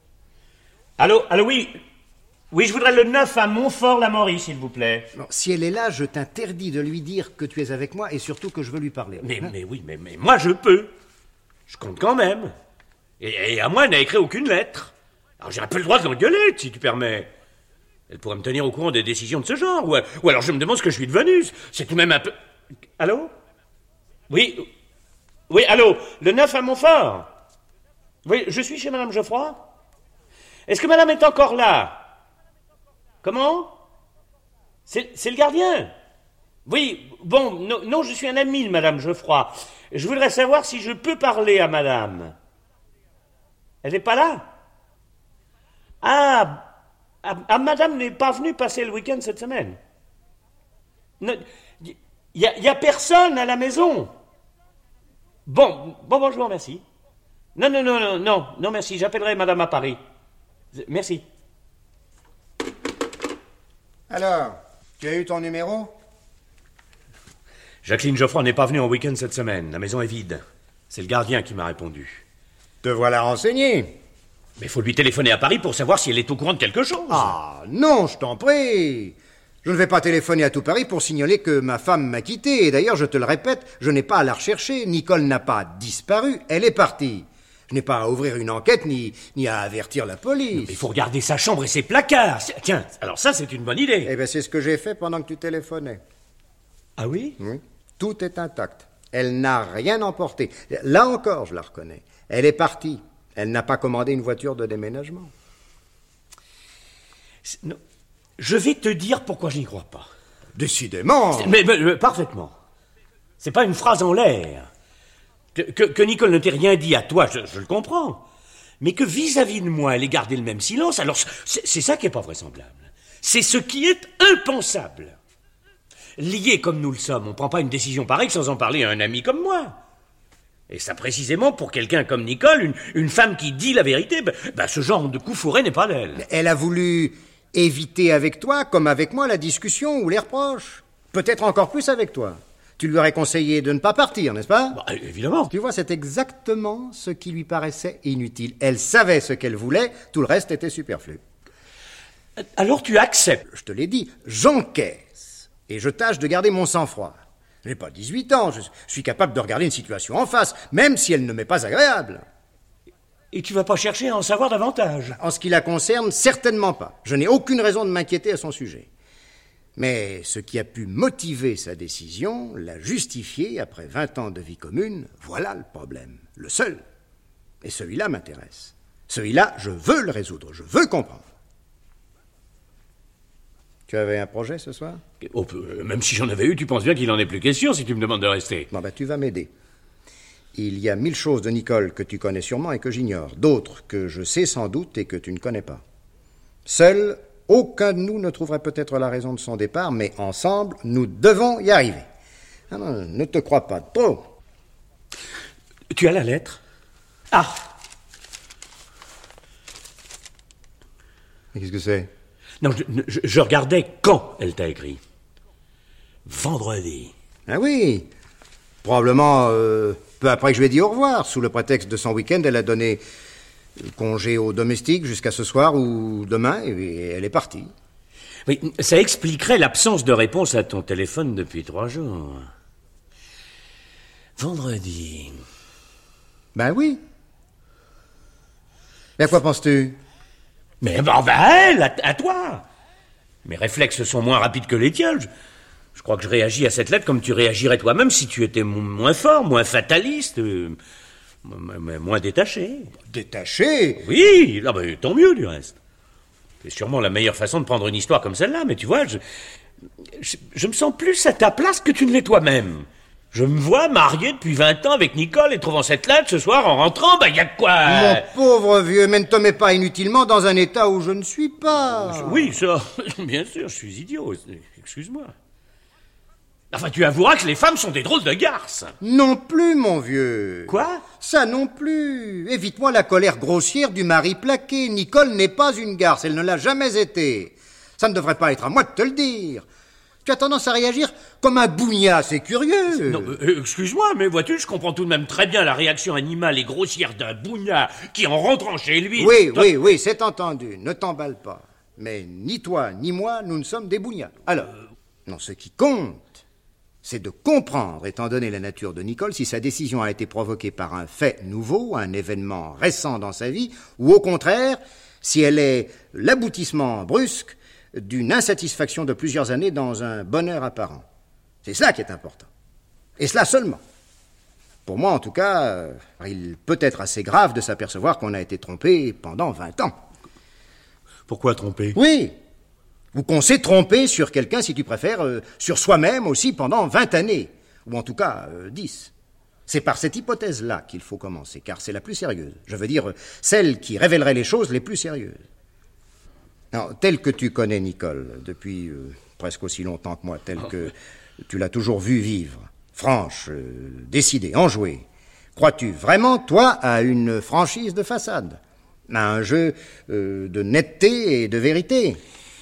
oui. Oui, je voudrais le 9 à Montfort-la-Maurie, s'il vous plaît. Non, si elle est là, je t'interdis de lui dire que tu es avec moi, et surtout que je veux lui parler. Mais moi, je peux. Je compte quand même. Et à moi, elle n'a écrit aucune lettre. Alors j'ai un peu le droit de l'engueuler, si tu permets. Elle pourrait me tenir au courant des décisions de ce genre. Ou alors je me demande ce que je suis devenu. C'est tout de même un peu... Allô? Oui, allô? Le 9 à Montfort? Oui, je suis chez Madame Geoffroy? Est-ce que Madame est encore là? Comment? C'est le gardien? Oui, bon, non, je suis un ami de Madame Geoffroy. Je voudrais savoir si je peux parler à Madame. Elle n'est pas là? Madame n'est pas venue passer le week-end cette semaine. Il y a personne à la maison. Bon, je vous remercie. Non, merci, j'appellerai Madame à Paris. Merci. Alors, tu as eu ton numéro? Jacqueline Geoffroy n'est pas venue en week-end cette semaine. La maison est vide. C'est le gardien qui m'a répondu. Te voilà renseigné. Mais il faut lui téléphoner à Paris pour savoir si elle est au courant de quelque chose. Ah, non, je t'en prie. Je ne vais pas téléphoner à tout Paris pour signaler que ma femme m'a quitté. Et d'ailleurs, je te le répète, je n'ai pas à la rechercher. Nicole n'a pas disparu, elle est partie. Je n'ai pas à ouvrir une enquête ni à avertir la police. Mais il faut regarder sa chambre et ses placards. Tiens, alors ça, c'est une bonne idée. Eh bien, c'est ce que j'ai fait pendant que tu téléphonais. Ah oui? Oui. Tout est intact. Elle n'a rien emporté. Là encore, je la reconnais. Elle est partie. Elle n'a pas commandé une voiture de déménagement. Non. Je vais te dire pourquoi je n'y crois pas. Décidément. Mais parfaitement. C'est pas une phrase en l'air. Que Nicole ne t'ait rien dit à toi, je le comprends. Mais que vis-à-vis de moi, elle ait gardé le même silence, alors c'est ça qui est pas vraisemblable. C'est ce qui est impensable. Liés comme nous le sommes, on prend pas une décision pareille sans en parler à un ami comme moi. Et ça précisément pour quelqu'un comme Nicole, une femme qui dit la vérité, ce genre de coup fourré n'est pas d'elle. Elle a voulu éviter avec toi, comme avec moi, la discussion ou les reproches. Peut-être encore plus avec toi. Tu lui aurais conseillé de ne pas partir, n'est-ce pas? Évidemment. Tu vois, c'est exactement ce qui lui paraissait inutile. Elle savait ce qu'elle voulait, tout le reste était superflu. Alors tu acceptes? Je te l'ai dit, j'encaisse. Et je tâche de garder mon sang-froid. Je n'ai pas 18 ans, je suis capable de regarder une situation en face, même si elle ne m'est pas agréable. Et tu vas pas chercher à en savoir davantage? En ce qui la concerne, certainement pas. Je n'ai aucune raison de m'inquiéter à son sujet. Mais ce qui a pu motiver sa décision, la justifier après 20 ans de vie commune, voilà le problème, le seul. Et celui-là m'intéresse. Celui-là, je veux le résoudre, je veux comprendre. Tu avais un projet ce soir? Même si j'en avais eu, tu penses bien qu'il en est plus question si tu me demandes de rester. Bon, tu vas m'aider. Il y a 1000 choses de Nicole que tu connais sûrement et que j'ignore. D'autres que je sais sans doute et que tu ne connais pas. Seul, aucun de nous ne trouverait peut-être la raison de son départ, mais ensemble, nous devons y arriver. Ah non, ne te crois pas trop. Tu as la lettre? Ah! Mais qu'est-ce que c'est? Non, je regardais quand elle t'a écrit. Vendredi. Ah oui. Probablement peu après que je lui ai dit au revoir. Sous le prétexte de son week-end, elle a donné congé aux domestiques jusqu'à ce soir ou demain, et elle est partie. Oui, ça expliquerait l'absence de réponse à ton téléphone depuis 3 jours. Vendredi. Ben oui. Mais à quoi penses-tu? Mais à elle, à toi. Mes réflexes sont moins rapides que les tiens. Je crois que je réagis à cette lettre comme tu réagirais toi-même si tu étais moins fort, moins fataliste, moins détaché. Détaché? Oui, là, tant mieux du reste. C'est sûrement la meilleure façon de prendre une histoire comme celle-là, mais tu vois, je me sens plus à ta place que tu ne l'es toi-même. Je me vois marié depuis 20 ans avec Nicole et trouvant cette lettre ce soir en rentrant, y a de quoi... Mon pauvre vieux, mais ne te mets pas inutilement dans un état où je ne suis pas. Oui, ça, bien sûr, je suis idiot, excuse-moi. Enfin, tu avoueras que les femmes sont des drôles de garces. Non plus, mon vieux. Quoi? Ça non plus. Évite-moi la colère grossière du mari plaqué. Nicole n'est pas une garce, elle ne l'a jamais été. Ça ne devrait pas être à moi de te le dire. Tu as tendance à réagir comme un bougna, c'est curieux. Non, excuse-moi, mais vois-tu, je comprends tout de même très bien la réaction animale et grossière d'un bougna qui, en rentrant chez lui... Oui, c'est entendu, ne t'emballe pas. Mais ni toi, ni moi, nous ne sommes des bougnats. Alors, non, ce qui compte, c'est de comprendre, étant donné la nature de Nicole, si sa décision a été provoquée par un fait nouveau, un événement récent dans sa vie, ou au contraire, si elle est l'aboutissement brusque d'une insatisfaction de plusieurs années dans un bonheur apparent. C'est cela qui est important. Et cela seulement. Pour moi, en tout cas, il peut être assez grave de s'apercevoir qu'on a été trompé pendant 20 ans. Pourquoi trompé? Oui. Ou qu'on s'est trompé sur quelqu'un, si tu préfères, sur soi-même aussi pendant 20 années. Ou en tout cas, 10. C'est par cette hypothèse-là qu'il faut commencer, car c'est la plus sérieuse. Je veux dire, celle qui révélerait les choses les plus sérieuses. Alors, telle que tu connais Nicole, depuis presque aussi longtemps que moi, telle que tu l'as toujours vue vivre, franche, décidée, enjouée, crois-tu vraiment, toi, à une franchise de façade, à un jeu de netteté et de vérité?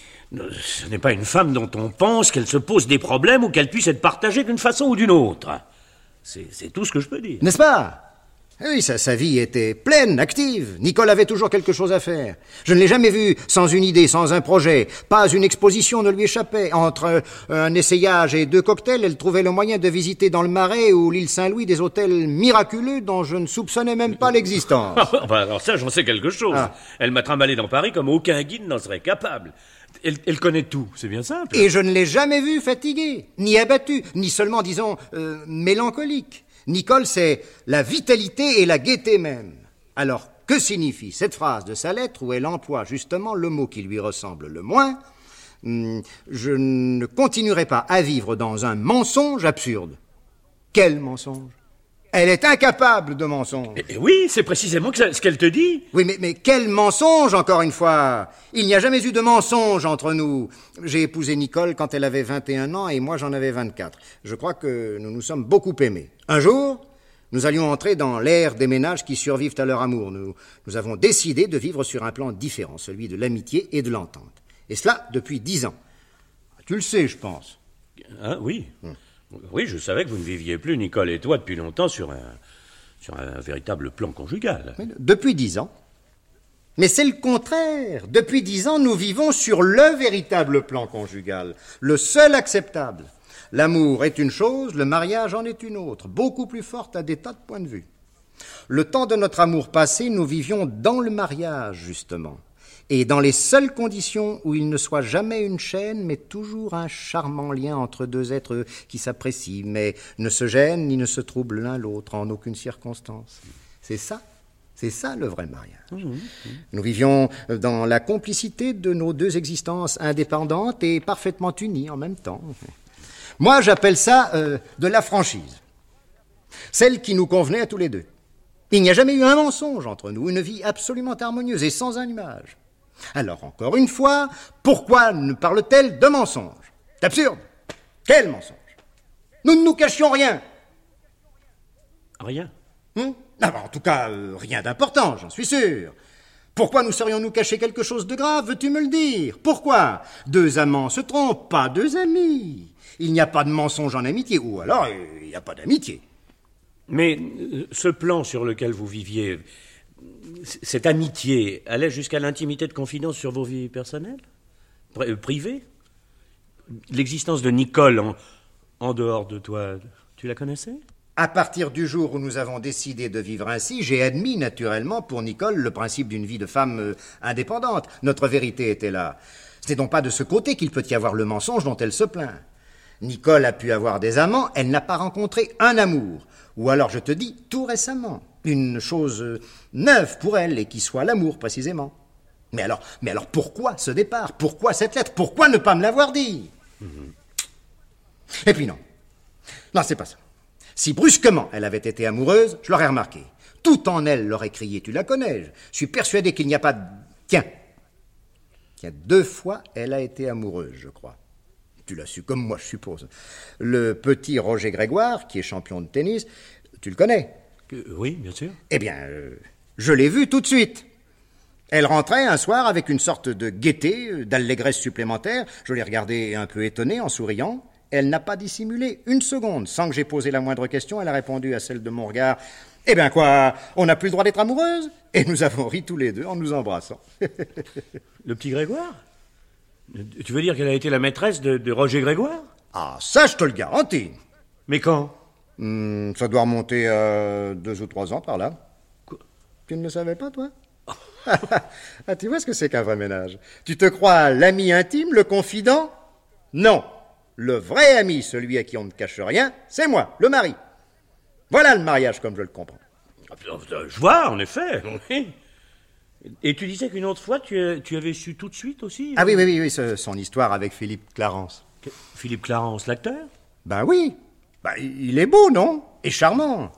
Ce n'est pas une femme dont on pense qu'elle se pose des problèmes ou qu'elle puisse être partagée d'une façon ou d'une autre. C'est tout ce que je peux dire. N'est-ce pas? Oui, sa vie était pleine, active. Nicole avait toujours quelque chose à faire. Je ne l'ai jamais vue sans une idée, sans un projet. Pas une exposition ne lui échappait. Entre un essayage et 2 cocktails, elle trouvait le moyen de visiter dans le Marais ou l'île Saint-Louis des hôtels miraculeux dont je ne soupçonnais même pas l'existence. Alors ça, j'en sais quelque chose. Elle m'a trimballé dans Paris comme aucun guide n'en serait capable. Elle connaît tout, c'est bien simple. Et je ne l'ai jamais vue fatiguée, ni abattue, ni seulement, disons, mélancolique. Nicole, c'est la vitalité et la gaieté même. Alors, que signifie cette phrase de sa lettre où elle emploie justement le mot qui lui ressemble le moins? Je ne continuerai pas à vivre dans un mensonge absurde. Quel mensonge? Elle est incapable de mensonge. Et oui, c'est précisément ce qu'elle te dit. Oui, mais quel mensonge, encore une fois? Il n'y a jamais eu de mensonge entre nous. J'ai épousé Nicole quand elle avait 21 ans et moi j'en avais 24. Je crois que nous nous sommes beaucoup aimés. Un jour, nous allions entrer dans l'ère des ménages qui survivent à leur amour. Nous avons décidé de vivre sur un plan différent, celui de l'amitié et de l'entente. Et cela depuis 10 ans. Tu le sais, je pense. Ah oui. Oui, je savais que vous ne viviez plus, Nicole et toi, depuis longtemps sur un véritable plan conjugal. Depuis 10 ans. Mais c'est le contraire. Depuis 10 ans, nous vivons sur le véritable plan conjugal, le seul acceptable. L'amour est une chose, le mariage en est une autre, beaucoup plus forte à des tas de points de vue. Le temps de notre amour passé, nous vivions dans le mariage, justement. Et dans les seules conditions où il ne soit jamais une chaîne, mais toujours un charmant lien entre 2 êtres qui s'apprécient, mais ne se gênent ni ne se troublent l'un l'autre en aucune circonstance. C'est C'est ça le vrai mariage. Nous vivions dans la complicité de nos deux existences indépendantes et parfaitement unies en même temps. Moi, j'appelle ça de la franchise. Celle qui nous convenait à tous les deux. Il n'y a jamais eu un mensonge entre nous, une vie absolument harmonieuse et sans un nuage. Alors, encore une fois, pourquoi ne parle-t-elle de mensonge? C'est absurde. Quel mensonge? Nous ne nous cachions rien. Rien? En tout cas, rien d'important, j'en suis sûr. Pourquoi nous serions-nous cacher quelque chose de grave, veux-tu me le dire? Pourquoi? Deux amants se trompent, pas deux amis. Il n'y a pas de mensonge en amitié, ou alors il n'y a pas d'amitié. Mais ce plan sur lequel vous viviez, cette amitié, allait jusqu'à l'intimité de confidence sur vos vies personnelles? Privées? L'existence de Nicole en dehors de toi, tu la connaissais? À partir du jour où nous avons décidé de vivre ainsi, j'ai admis naturellement pour Nicole le principe d'une vie de femme indépendante. Notre vérité était là. Ce n'est donc pas de ce côté qu'il peut y avoir le mensonge dont elle se plaint. Nicole a pu avoir des amants, elle n'a pas rencontré un amour. Ou alors, je te dis, tout récemment. Une chose neuve pour elle et qui soit l'amour, précisément. Mais alors, pourquoi ce départ? Pourquoi cette lettre? Pourquoi ne pas me l'avoir dit? Et puis non. Non, c'est pas ça. Si brusquement elle avait été amoureuse, je l'aurais remarqué. Tout en elle l'aurait crié, tu la connais. Je suis persuadé qu'il n'y a pas de... Tiens, 2 fois elle a été amoureuse, je crois. Tu l'as su comme moi, je suppose. Le petit Roger Grégoire, qui est champion de tennis, tu le connais? Oui, bien sûr. Eh bien, je l'ai vu tout de suite. Elle rentrait un soir avec une sorte de gaieté, d'allégresse supplémentaire. Je l'ai regardée un peu étonnée, en souriant. Elle n'a pas dissimulé une seconde. Sans que j'aie posé la moindre question, elle a répondu à celle de mon regard. Eh bien quoi, on n'a plus le droit d'être amoureuse? Et nous avons ri tous les deux en nous embrassant. Le petit Grégoire? Tu veux dire qu'elle a été la maîtresse de Roger Grégoire? Ah, ça je te le garantis. Mais quand? Ça doit remonter à 2 ou 3 ans par là. Quoi? Tu ne le savais pas, toi? Ah, tu vois ce que c'est qu'un vrai ménage? Tu te crois l'ami intime, le confident? Non. Le vrai ami, celui à qui on ne cache rien, c'est moi, le mari. Voilà le mariage comme je le comprends. Je vois, en effet. Et tu disais qu'une autre fois, tu avais su tout de suite aussi? Ah oui, son histoire avec Philippe Clarence. Philippe Clarence, l'acteur? Ben oui. Ben, il est beau, non? Et charmant.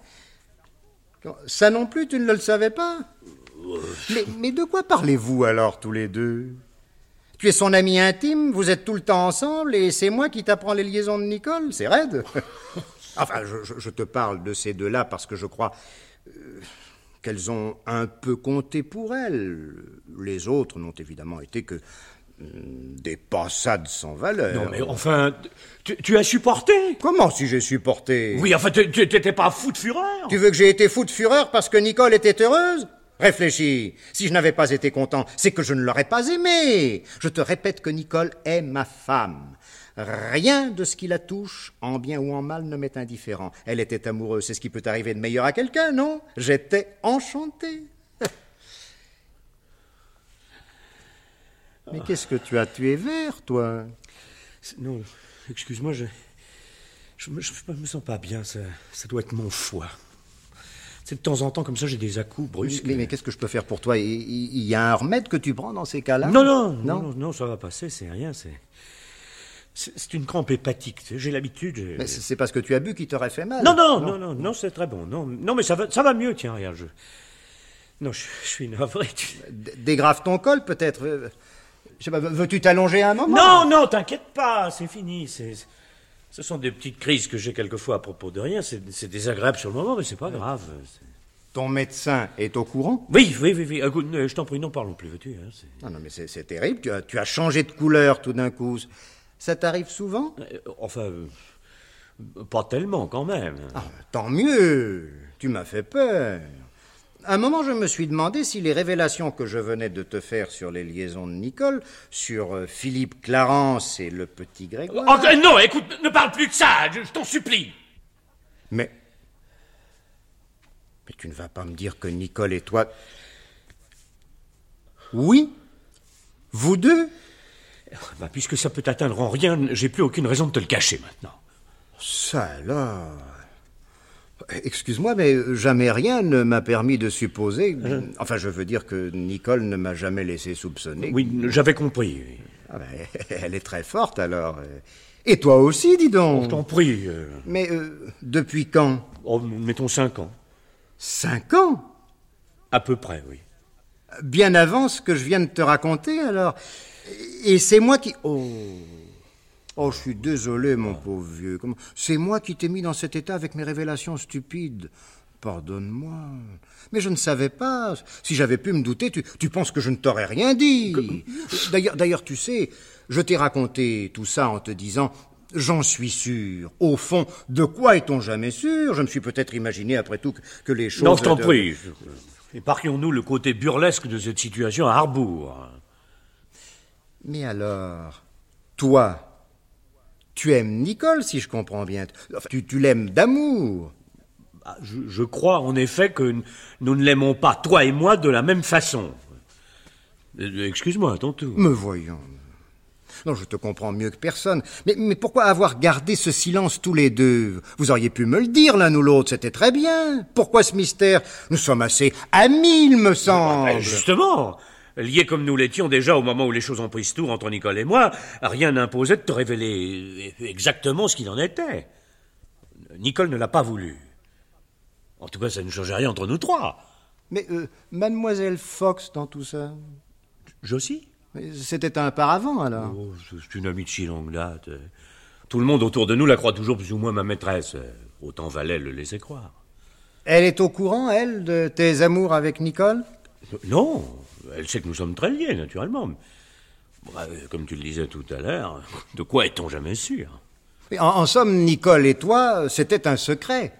Ça non plus, tu ne le savais pas? Mais de quoi parlez-vous alors, tous les deux? Tu es son ami intime, vous êtes tout le temps ensemble, et c'est moi qui t'apprends les liaisons de Nicole? C'est raide. Enfin, je te parle de ces deux-là parce que je crois qu'elles ont un peu compté pour elle. Les autres n'ont évidemment été que des passades sans valeur. Non mais enfin, tu as supporté? Comment si j'ai supporté? Oui, enfin, tu n'étais pas fou de fureur? Tu veux que j'ai été fou de fureur parce que Nicole était heureuse? Réfléchis, si je n'avais pas été content, c'est que je ne l'aurais pas aimée. Je te répète que Nicole est ma femme. Rien de ce qui la touche, en bien ou en mal, ne m'est indifférent. Elle était amoureuse, c'est ce qui peut arriver de meilleur à quelqu'un, non? J'étais enchanté. Mais qu'est-ce que tu as? Tu es vert, toi? Non, excuse-moi, je me sens pas bien, ça doit être mon foie. C'est de temps en temps, comme ça, j'ai des à-coups brusques. Mais qu'est-ce que je peux faire pour toi? Il y a un remède que tu prends dans ces cas-là? Non, ça va passer, c'est rien, c'est une crampe hépatique, j'ai l'habitude. Mais c'est parce que tu as bu qui t'aurait fait mal? Non, c'est très bon. Non, mais ça va mieux, tiens, regarde, je suis navré. Dégrave ton col, peut-être. Je sais pas, veux-tu t'allonger un moment? Non, t'inquiète pas, c'est fini, ce sont des petites crises que j'ai quelquefois à propos de rien. C'est désagréable sur le moment, mais c'est pas grave. Ton médecin est au courant? Oui. Écoute, je t'en prie, n'en parlons plus, veux-tu? Non, mais c'est terrible. Tu as changé de couleur tout d'un coup. Ça t'arrive souvent? Enfin, pas tellement quand même. Ah, tant mieux. Tu m'as fait peur. À un moment, je me suis demandé si les révélations que je venais de te faire sur les liaisons de Nicole, sur Philippe Clarence et le petit Grégoire... Oh, non, écoute, ne parle plus de ça, je t'en supplie. Mais tu ne vas pas me dire que Nicole et toi... Oui? Vous deux? Puisque ça peut t'atteindre en rien, j'ai plus aucune raison de te le cacher maintenant. Ça alors... Excuse-moi, mais jamais rien ne m'a permis de supposer... Enfin, je veux dire que Nicole ne m'a jamais laissé soupçonner. Oui, j'avais compris. Oui. Ah ben, elle est très forte, alors. Et toi aussi, dis donc. Je t'en prie. Mais depuis quand? Oh, mettons 5 ans. 5 ans? À peu près, oui. Bien avant ce que je viens de te raconter, alors. Et c'est moi qui... Oh, je suis désolé, mon pauvre vieux. C'est moi qui t'ai mis dans cet état avec mes révélations stupides. Pardonne-moi. Mais je ne savais pas. Si j'avais pu me douter, tu penses que je ne t'aurais rien dit. D'ailleurs, tu sais, je t'ai raconté tout ça en te disant... J'en suis sûr. Au fond, de quoi est-on jamais sûr? Je me suis peut-être imaginé, après tout, que les choses... Non, je t'en prie. Épargnons-nous le côté burlesque de cette situation à Harbour. Mais alors, toi... Tu aimes Nicole, si je comprends bien. Enfin, tu l'aimes d'amour. Je crois, en effet, que nous ne l'aimons pas, toi et moi, de la même façon. Excuse-moi, à ton tour. Mais voyons. Non, je te comprends mieux que personne. Mais pourquoi avoir gardé ce silence tous les deux? Vous auriez pu me le dire l'un ou l'autre, c'était très bien. Pourquoi ce mystère? Nous sommes assez amis, il me semble. Justement, liés comme nous l'étions déjà au moment où les choses ont pris ce tour entre Nicole et moi, rien n'imposait de te révéler exactement ce qu'il en était. Nicole ne l'a pas voulu. En tout cas, ça ne changeait rien entre nous trois. Mais Mademoiselle Fox dans tout ça? Josie? C'était un paravent, alors? Oh, c'est une amie de si longue date. Tout le monde autour de nous la croit toujours plus ou moins ma maîtresse. Autant valait le laisser croire. Elle est au courant, elle, de tes amours avec Nicole? Non, elle sait que nous sommes très liés, naturellement. Comme tu le disais tout à l'heure, de quoi est-on jamais sûr? En somme, Nicole et toi, c'était un secret.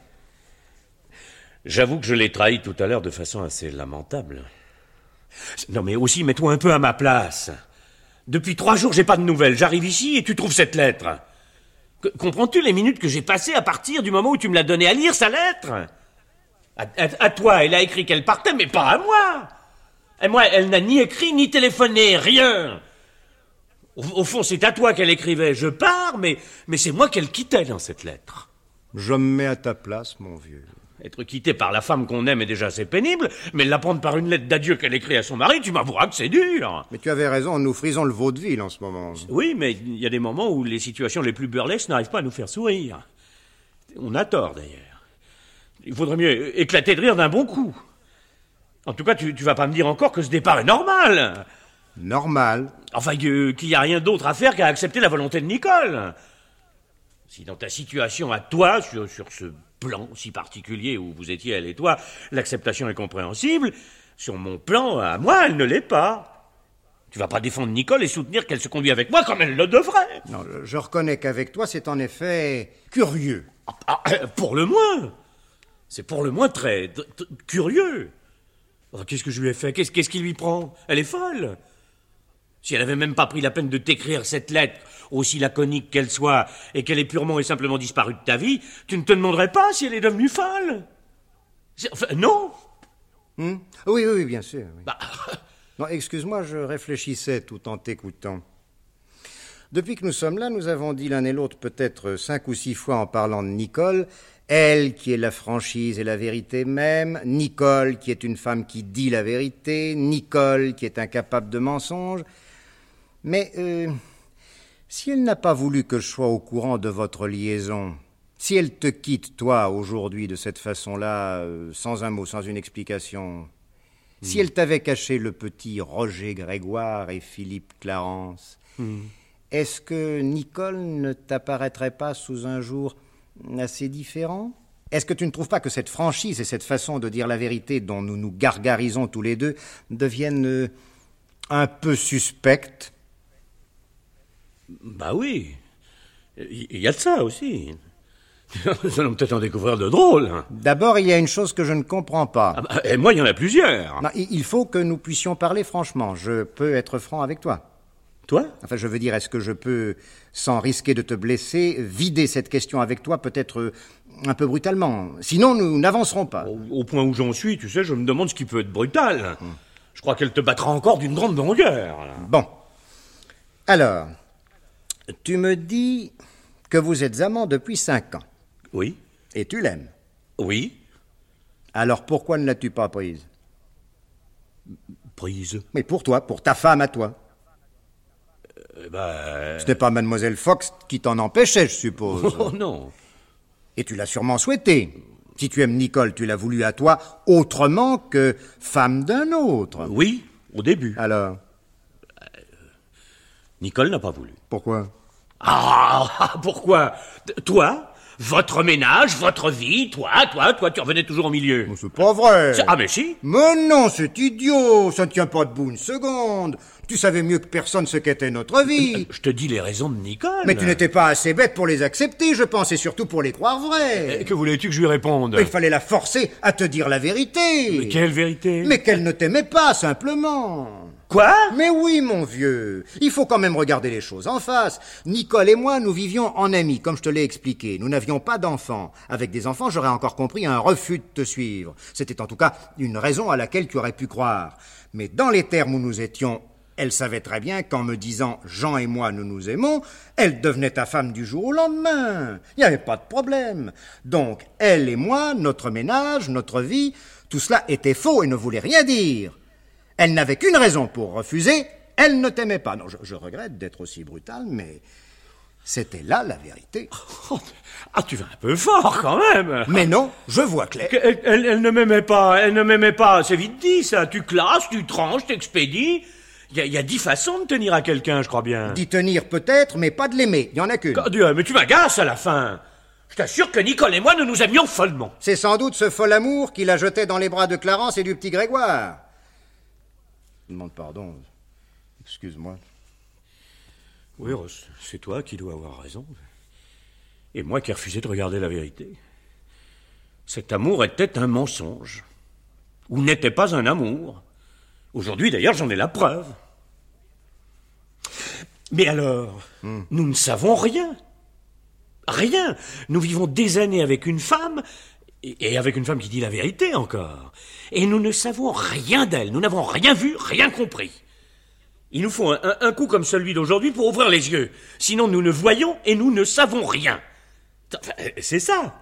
J'avoue que je l'ai trahi tout à l'heure de façon assez lamentable. Non, mais aussi, mets-toi un peu à ma place. Depuis 3 jours, j'ai pas de nouvelles. J'arrive ici et tu trouves cette lettre. Comprends-tu les minutes que j'ai passées à partir du moment où tu me l'as donnée à lire, sa lettre? À toi, elle a écrit qu'elle partait, mais pas à moi. Et moi, elle n'a ni écrit, ni téléphoné, rien. Au fond, c'est à toi qu'elle écrivait. Je pars, mais c'est moi qu'elle quittait dans cette lettre. Je me mets à ta place, mon vieux. Être quitté par la femme qu'on aime est déjà assez pénible, mais l'apprendre par une lettre d'adieu qu'elle écrit à son mari, tu m'avoueras que c'est dur. Mais tu avais raison, nous frisons le vaudeville en ce moment. Oui, mais il y a des moments où les situations les plus burlesques n'arrivent pas à nous faire sourire. On a tort, d'ailleurs. Il faudrait mieux éclater de rire d'un bon coup. En tout cas, tu vas pas me dire encore que ce départ est normal. Normal? Enfin, qu'il n'y a rien d'autre à faire qu'à accepter la volonté de Nicole. Si dans ta situation à toi, sur ce plan si particulier où vous étiez, elle et toi, l'acceptation est compréhensible, sur mon plan, à moi, elle ne l'est pas. Tu vas pas défendre Nicole et soutenir qu'elle se conduit avec moi comme elle le devrait. Non, je reconnais qu'avec toi, c'est en effet curieux. Pour le moins. C'est pour le moins très curieux. Alors, qu'est-ce que je lui ai fait? Qu'est-ce qui lui prend? Elle est folle. Si elle avait même pas pris la peine de t'écrire cette lettre, aussi laconique qu'elle soit, et qu'elle est purement et simplement disparue de ta vie, tu ne te demanderais pas si elle est devenue folle? Enfin, non. Oui, bien sûr. Oui. Non, excuse-moi, je réfléchissais tout en t'écoutant. Depuis que nous sommes là, nous avons dit l'un et l'autre peut-être 5 ou 6 fois en parlant de Nicole, elle qui est la franchise et la vérité même, Nicole qui est une femme qui dit la vérité, Nicole qui est incapable de mensonge. Mais si elle n'a pas voulu que je sois au courant de votre liaison, si elle te quitte, toi, aujourd'hui, de cette façon-là, sans un mot, sans une explication, si elle t'avait caché le petit Roger Grégoire et Philippe Clarence, est-ce que Nicole ne t'apparaîtrait pas sous un jour assez différent? Est-ce que tu ne trouves pas que cette franchise et cette façon de dire la vérité dont nous nous gargarisons tous les deux deviennent un peu suspectes? Bah oui, il y a de ça aussi. Nous allons peut-être en découvrir de drôles. D'abord, il y a une chose que je ne comprends pas. Et moi, il y en a plusieurs. Non, il faut que nous puissions parler franchement. Je peux être franc avec toi. Toi? Enfin, je veux dire, est-ce que je peux, sans risquer de te blesser, vider cette question avec toi, peut-être un peu brutalement? Sinon, nous n'avancerons pas. Au point où j'en suis, tu sais, je me demande ce qui peut être brutal. Je crois qu'elle te battra encore d'une grande longueur. Bon. Alors, tu me dis que vous êtes amants depuis 5 ans. Oui. Et tu l'aimes. Oui. Alors pourquoi ne l'as-tu pas prise? Prise? Mais pour toi, pour ta femme à toi. Ce n'est pas Mademoiselle Fox qui t'en empêchait, je suppose. Oh non. Et tu l'as sûrement souhaité. Si tu aimes Nicole, tu l'as voulu à toi autrement que femme d'un autre. Oui, au début. Alors? Nicole n'a pas voulu. Pourquoi? Ah, pourquoi? Toi, votre ménage, votre vie, toi, tu revenais toujours au milieu. C'est pas vrai. Ah, mais si. Mais non, c'est idiot. Ça ne tient pas debout une seconde. Tu savais mieux que personne ce qu'était notre vie. Je te dis les raisons de Nicole. Mais tu n'étais pas assez bête pour les accepter, je pense, et surtout pour les croire vraies. Que voulais-tu que je lui réponde? Il fallait la forcer à te dire la vérité. Mais quelle vérité? Mais qu'elle ne t'aimait pas, simplement. Quoi? Mais oui, mon vieux. Il faut quand même regarder les choses en face. Nicole et moi, nous vivions en amis, comme je te l'ai expliqué. Nous n'avions pas d'enfants. Avec des enfants, j'aurais encore compris un refus de te suivre. C'était en tout cas une raison à laquelle tu aurais pu croire. Mais dans les termes où nous étions, elle savait très bien qu'en me disant « Jean et moi, nous nous aimons », elle devenait ta femme du jour au lendemain. Il n'y avait pas de problème. Donc, elle et moi, notre ménage, notre vie, tout cela était faux et ne voulait rien dire. Elle n'avait qu'une raison pour refuser, elle ne t'aimait pas. Non, je regrette d'être aussi brutal, mais c'était là la vérité. Ah, tu vas un peu fort quand même. Mais non, je vois clair. Elle ne m'aimait pas, c'est vite dit ça. Tu classes, tu tranches, t'expédies. Il y a 10 façons de tenir à quelqu'un, je crois bien. D'y tenir peut-être, mais pas de l'aimer, il n'y en a qu'une. Dieu, mais tu m'agaces à la fin. Je t'assure que Nicole et moi, nous nous aimions follement. C'est sans doute ce fol amour qui la jetait dans les bras de Clarence et du petit Grégoire. Je demande pardon. Excuse-moi. Oui, Ross, c'est toi qui dois avoir raison. Et moi qui ai refusé de regarder la vérité. Cet amour était un mensonge. Ou n'était pas un amour. Aujourd'hui, d'ailleurs, j'en ai la preuve. Mais alors, nous ne savons rien. Rien. Nous vivons des années avec une femme, et avec une femme qui dit la vérité encore. Et nous ne savons rien d'elle. Nous n'avons rien vu, rien compris. Il nous faut un coup comme celui d'aujourd'hui pour ouvrir les yeux. Sinon, nous ne voyons et nous ne savons rien. C'est ça.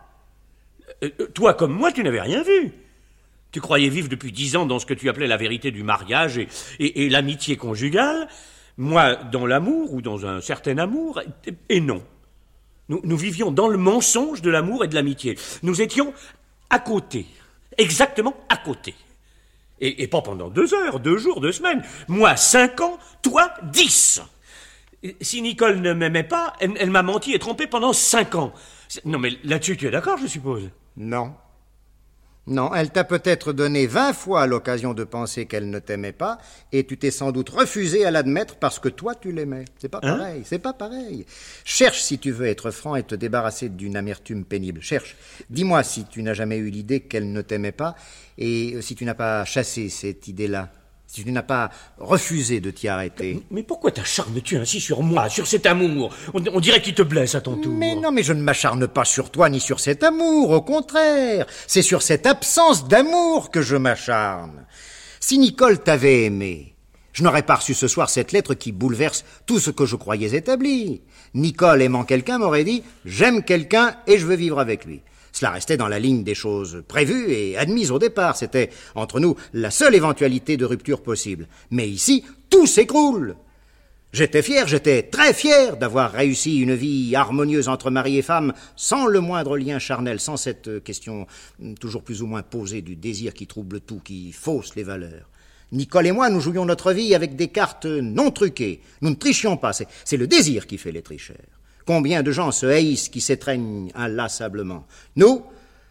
Toi comme moi, tu n'avais rien vu. Tu croyais vivre depuis 10 ans dans ce que tu appelais la vérité du mariage et l'amitié conjugale. Moi, dans l'amour, ou dans un certain amour, et non. Nous vivions dans le mensonge de l'amour et de l'amitié. Nous étions à côté. Exactement à côté. Et pas pendant 2 heures, 2 jours, 2 semaines. Moi, 5 ans, toi, 10. Si Nicole ne m'aimait pas, elle m'a menti et trompé pendant 5 ans. Non, mais là-dessus, tu es d'accord, je suppose? Non. Non, elle t'a peut-être donné 20 fois l'occasion de penser qu'elle ne t'aimait pas, et tu t'es sans doute refusé à l'admettre parce que toi, tu l'aimais. C'est pas pareil, c'est pas pareil. Cherche si tu veux être franc et te débarrasser d'une amertume pénible. Cherche. Dis-moi si tu n'as jamais eu l'idée qu'elle ne t'aimait pas, et si tu n'as pas chassé cette idée-là. Si tu n'as pas refusé de t'y arrêter. Mais pourquoi t'acharnes-tu ainsi sur moi, sur cet amour? On dirait qu'il te blesse à ton tour. Mais non, mais je ne m'acharne pas sur toi ni sur cet amour, au contraire. C'est sur cette absence d'amour que je m'acharne. Si Nicole t'avait aimé, je n'aurais pas reçu ce soir cette lettre qui bouleverse tout ce que je croyais établi. Nicole aimant quelqu'un m'aurait dit « J'aime quelqu'un et je veux vivre avec lui ». Cela restait dans la ligne des choses prévues et admises au départ. C'était, entre nous, la seule éventualité de rupture possible. Mais ici, tout s'écroule. J'étais très fier d'avoir réussi une vie harmonieuse entre mari et femme, sans le moindre lien charnel, sans cette question toujours plus ou moins posée du désir qui trouble tout, qui fausse les valeurs. Nicole et moi, nous jouions notre vie avec des cartes non truquées. Nous ne trichions pas, c'est le désir qui fait les tricheurs. Combien de gens se haïssent qui s'étreignent inlassablement. Nous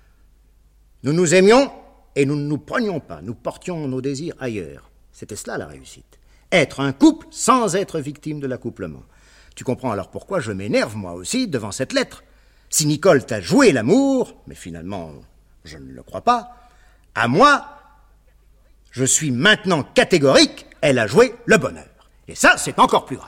nous aimions et nous ne nous prenions pas. Nous portions nos désirs ailleurs. C'était cela la réussite. Être un couple sans être victime de l'accouplement. Tu comprends alors pourquoi je m'énerve moi aussi devant cette lettre. Si Nicole t'a joué l'amour, mais finalement je ne le crois pas, à moi, je suis maintenant catégorique, elle a joué le bonheur. Et ça, c'est encore plus grave.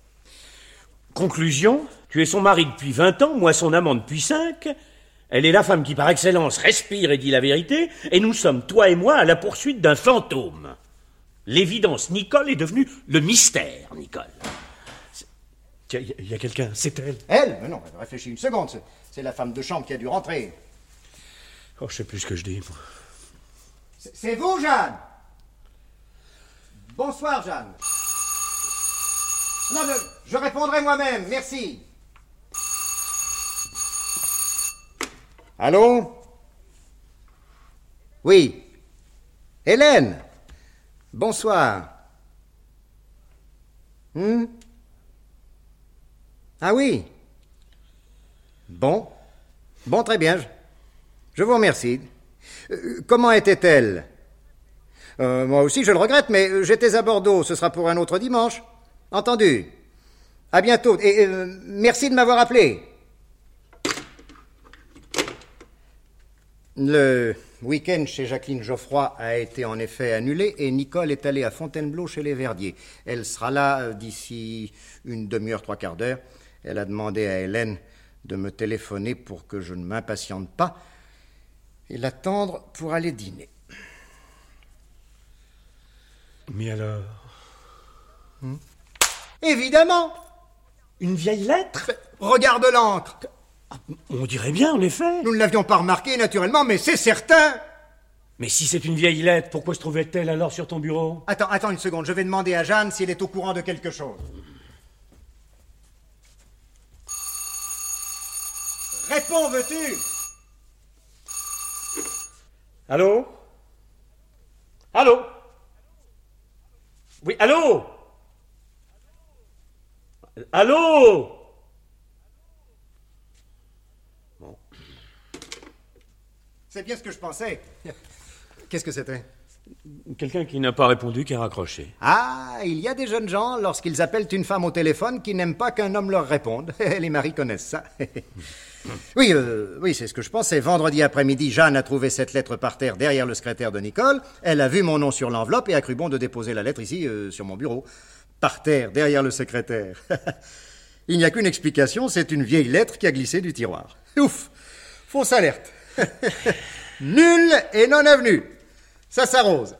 Conclusion, tu es son mari depuis 20 ans, moi son amant depuis 5. Elle est la femme qui par excellence respire et dit la vérité, et nous sommes, toi et moi, à la poursuite d'un fantôme. L'évidence, Nicole est devenue le mystère, Nicole. Tiens, il y a quelqu'un, c'est elle. Elle? Mais non, réfléchis une seconde, c'est la femme de chambre qui a dû rentrer. Oh, je sais plus ce que je dis. C'est vous, Jeanne? Bonsoir, Jeanne. Non, je répondrai moi-même, merci. Allô? Oui. Hélène? Bonsoir. Ah oui. Bon. Bon, très bien. Je vous remercie. Comment était-elle? Moi aussi, je le regrette, mais j'étais à Bordeaux. Ce sera pour un autre dimanche. Entendu. À bientôt. Et merci de m'avoir appelé. Le week-end chez Jacqueline Geoffroy a été en effet annulé et Nicole est allée à Fontainebleau chez les Verdiers. Elle sera là d'ici une demi-heure, trois quarts d'heure. Elle a demandé à Hélène de me téléphoner pour que je ne m'impatiente pas et l'attendre pour aller dîner. Mais alors? Évidemment! Une vieille lettre? Regarde l'encre! On dirait bien, en effet. Nous ne l'avions pas remarqué, naturellement, mais c'est certain! Mais si c'est une vieille lettre, pourquoi se trouvait-elle alors sur ton bureau? Attends une seconde, je vais demander à Jeanne si elle est au courant de quelque chose. Réponds, veux-tu? Allô? Allô? Oui, allô? Allô? Bon. C'est bien ce que je pensais. Qu'est-ce que c'était? Quelqu'un qui n'a pas répondu, qui a raccroché. Ah, il y a des jeunes gens, lorsqu'ils appellent une femme au téléphone, qui n'aiment pas qu'un homme leur réponde. Les maris connaissent ça. Oui, c'est ce que je pensais. Vendredi après-midi, Jeanne a trouvé cette lettre par terre derrière le secrétaire de Nicole. Elle a vu mon nom sur l'enveloppe et a cru bon de déposer la lettre ici, sur mon bureau. Par terre, derrière le secrétaire. Il n'y a qu'une explication, c'est une vieille lettre qui a glissé du tiroir. Ouf! Fausse alerte. Nul et non avenu. Ça s'arrose.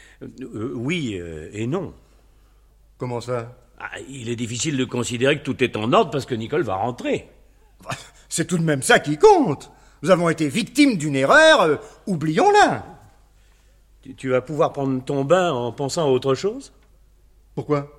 Oui et non. Comment ça? Il est difficile de considérer que tout est en ordre parce que Nicole va rentrer. C'est tout de même ça qui compte. Nous avons été victimes d'une erreur, oublions-la. Tu vas pouvoir prendre ton bain en pensant à autre chose? Pourquoi?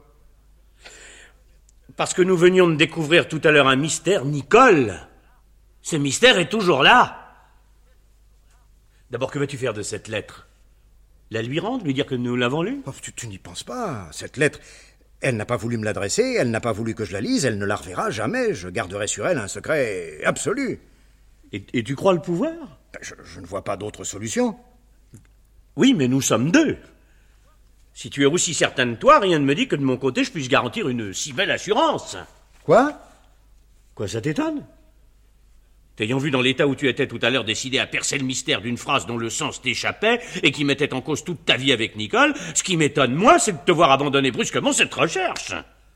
Parce que nous venions de découvrir tout à l'heure un mystère, Nicole. Ce mystère est toujours là. D'abord, que vas-tu faire de cette lettre? La lui rendre, lui dire que nous l'avons lue? Oh, tu n'y penses pas. Cette lettre, elle n'a pas voulu me l'adresser, elle n'a pas voulu que je la lise, elle ne la reverra jamais. Je garderai sur elle un secret absolu. Et tu crois le pouvoir? Je ne vois pas d'autre solution. Oui, mais nous sommes deux. Si tu es aussi certain de toi, rien ne me dit que de mon côté, je puisse garantir une si belle assurance. Quoi? Quoi, ça t'étonne? T'ayant vu dans l'état où tu étais tout à l'heure décidé à percer le mystère d'une phrase dont le sens t'échappait et qui mettait en cause toute ta vie avec Nicole, ce qui m'étonne, moi, c'est de te voir abandonner brusquement cette recherche.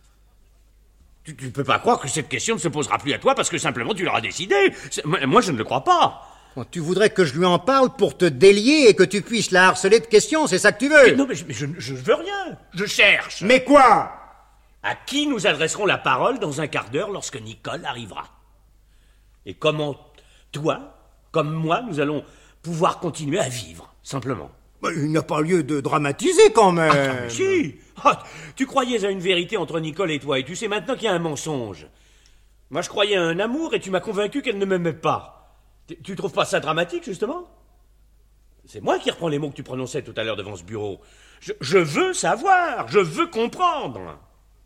Tu ne peux pas croire que cette question ne se posera plus à toi parce que simplement tu l'auras décidé. Moi, je ne le crois pas. Tu voudrais que je lui en parle pour te délier et que tu puisses la harceler de questions, c'est ça que tu veux? Mais non, mais je veux rien. Je cherche. Mais quoi? À qui nous adresserons la parole dans un quart d'heure lorsque Nicole arrivera? Et comment toi, comme moi, nous allons pouvoir continuer à vivre, simplement? Il n'y a pas lieu de dramatiser quand même. Attends, mais si. Tu croyais à une vérité entre Nicole et toi, et tu sais maintenant qu'il y a un mensonge. Moi, je croyais à un amour, et tu m'as convaincu qu'elle ne m'aimait pas. Tu trouves pas ça dramatique, justement? C'est moi qui reprends les mots que tu prononçais tout à l'heure devant ce bureau. Je veux savoir, je veux comprendre.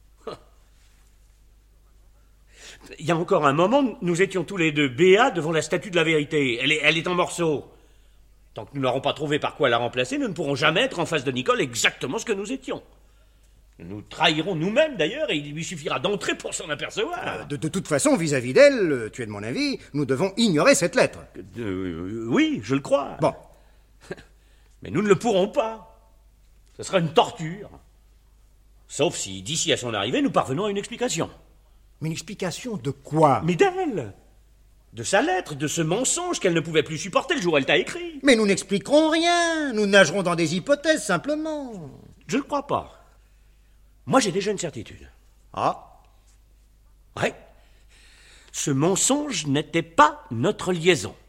Il y a encore un moment, nous étions tous les deux béats devant la statue de la vérité. Elle est en morceaux. Tant que nous n'aurons pas trouvé par quoi la remplacer, nous ne pourrons jamais être en face de Nicole exactement ce que nous étions. Nous trahirons nous-mêmes, d'ailleurs, et il lui suffira d'entrer pour s'en apercevoir. De toute façon, vis-à-vis d'elle, tu es de mon avis, nous devons ignorer cette lettre. Oui, je le crois. Bon. Mais nous ne le pourrons pas. Ce sera une torture. Sauf si, d'ici à son arrivée, nous parvenons à une explication. Mais une explication de quoi? Mais d'elle. De sa lettre, de ce mensonge qu'elle ne pouvait plus supporter le jour où elle t'a écrit. Mais nous n'expliquerons rien. Nous nagerons dans des hypothèses, simplement. Je ne crois pas. Moi, j'ai déjà une certitude. Ah? Ouais. Ce mensonge n'était pas notre liaison.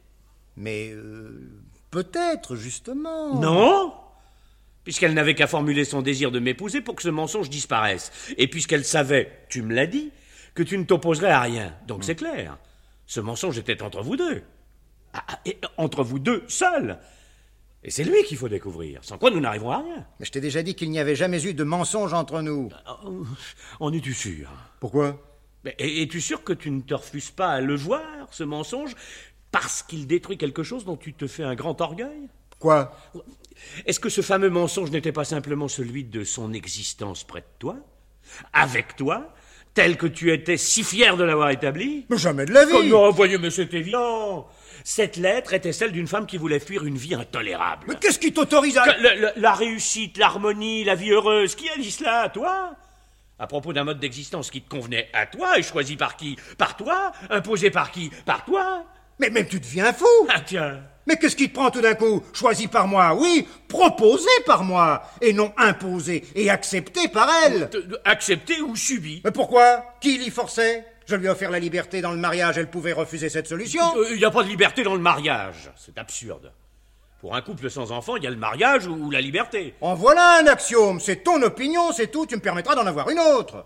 Mais peut-être, justement. Non, puisqu'elle n'avait qu'à formuler son désir de m'épouser pour que ce mensonge disparaisse. Et puisqu'elle savait, tu me l'as dit, que tu ne t'opposerais à rien. Donc c'est clair. Ce mensonge était entre vous deux. Et entre vous deux seuls. Et c'est lui qu'il faut découvrir, sans quoi nous n'arriverons à rien. Mais je t'ai déjà dit qu'il n'y avait jamais eu de mensonge entre nous. En es-tu sûr? Pourquoi? Es-tu sûr que tu ne te refuses pas à le voir, ce mensonge, parce qu'il détruit quelque chose dont tu te fais un grand orgueil? Quoi? Est-ce que ce fameux mensonge n'était pas simplement celui de son existence près de toi, avec toi, tel que tu étais si fier de l'avoir établi? Mais jamais de la vie! Oh non, voyez, mais c'est évident. Cette lettre était celle d'une femme qui voulait fuir une vie intolérable. Mais qu'est-ce qui t'autorise à... La réussite, l'harmonie, la vie heureuse, qui a dit cela, toi? À propos d'un mode d'existence qui te convenait à toi et choisi par qui? Par toi? Imposé par qui? Par toi? Mais même tu deviens fou! Ah tiens! Mais qu'est-ce qui te prend tout d'un coup? Choisi par moi, oui, proposé par moi, et non imposé et accepté par elle. Accepté ou subi? Mais pourquoi? Qui l'y forçait? Je lui ai offert la liberté dans le mariage, elle pouvait refuser cette solution. Il n'y a pas de liberté dans le mariage, c'est absurde. Pour un couple sans enfant, il y a le mariage ou la liberté. En voilà un axiome, c'est ton opinion, c'est tout, tu me permettras d'en avoir une autre.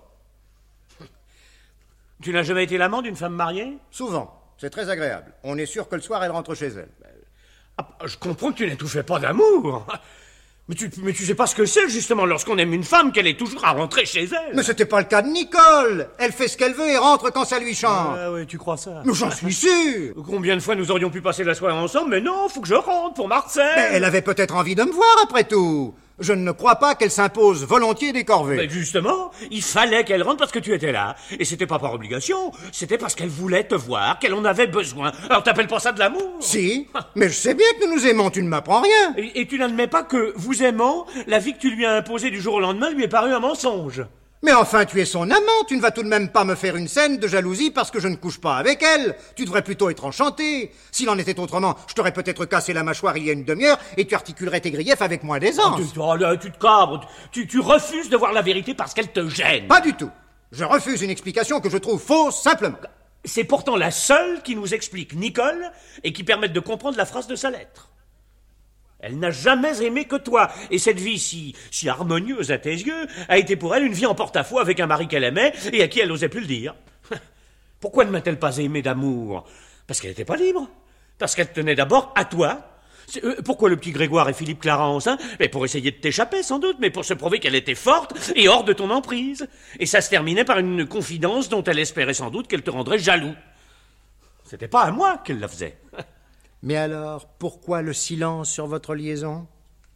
Tu n'as jamais été l'amant d'une femme mariée? Souvent, c'est très agréable. On est sûr que le soir, elle rentre chez elle. Je comprends que tu n'étouffais pas d'amour. Mais tu sais pas ce que c'est, justement, lorsqu'on aime une femme, qu'elle est toujours à rentrer chez elle. Mais c'était pas le cas de Nicole. Elle fait ce qu'elle veut et rentre quand ça lui chante. Ah oui, tu crois ça? Mais j'en suis sûr. Combien de fois nous aurions pu passer la soirée ensemble, mais non, faut que je rentre pour Marcel. Mais elle avait peut-être envie de me voir, après tout. Je ne crois pas qu'elle s'impose volontiers des corvées. Mais justement, il fallait qu'elle rentre parce que tu étais là. Et c'était pas par obligation, c'était parce qu'elle voulait te voir, qu'elle en avait besoin. Alors t'appelles pas ça de l'amour? Si, mais je sais bien que nous nous aimons, tu ne m'apprends rien. Et tu n'admets pas que, vous aimant, la vie que tu lui as imposée du jour au lendemain lui est parue un mensonge. Mais enfin, tu es son amant, tu ne vas tout de même pas me faire une scène de jalousie parce que je ne couche pas avec elle. Tu devrais plutôt être enchanté. S'il en était autrement, je t'aurais peut-être cassé la mâchoire il y a une demi-heure et tu articulerais tes griefs avec moins d'aisance. Tu te cabres, tu refuses de voir la vérité parce qu'elle te gêne. Pas du tout. Je refuse une explication que je trouve fausse, simplement. C'est pourtant la seule qui nous explique Nicole et qui permette de comprendre la phrase de sa lettre. Elle n'a jamais aimé que toi, et cette vie si harmonieuse à tes yeux a été pour elle une vie en porte-à-faux avec un mari qu'elle aimait et à qui elle n'osait plus le dire. Pourquoi ne m'a-t-elle pas aimé d'amour? Parce qu'elle n'était pas libre. Parce qu'elle tenait d'abord à toi. Pourquoi le petit Grégoire et Philippe Clarence, hein? Mais pour essayer de t'échapper, sans doute, mais pour se prouver qu'elle était forte et hors de ton emprise. Et ça se terminait par une confidence dont elle espérait sans doute qu'elle te rendrait jaloux. C'était pas à moi qu'elle la faisait. Mais alors, pourquoi le silence sur votre liaison?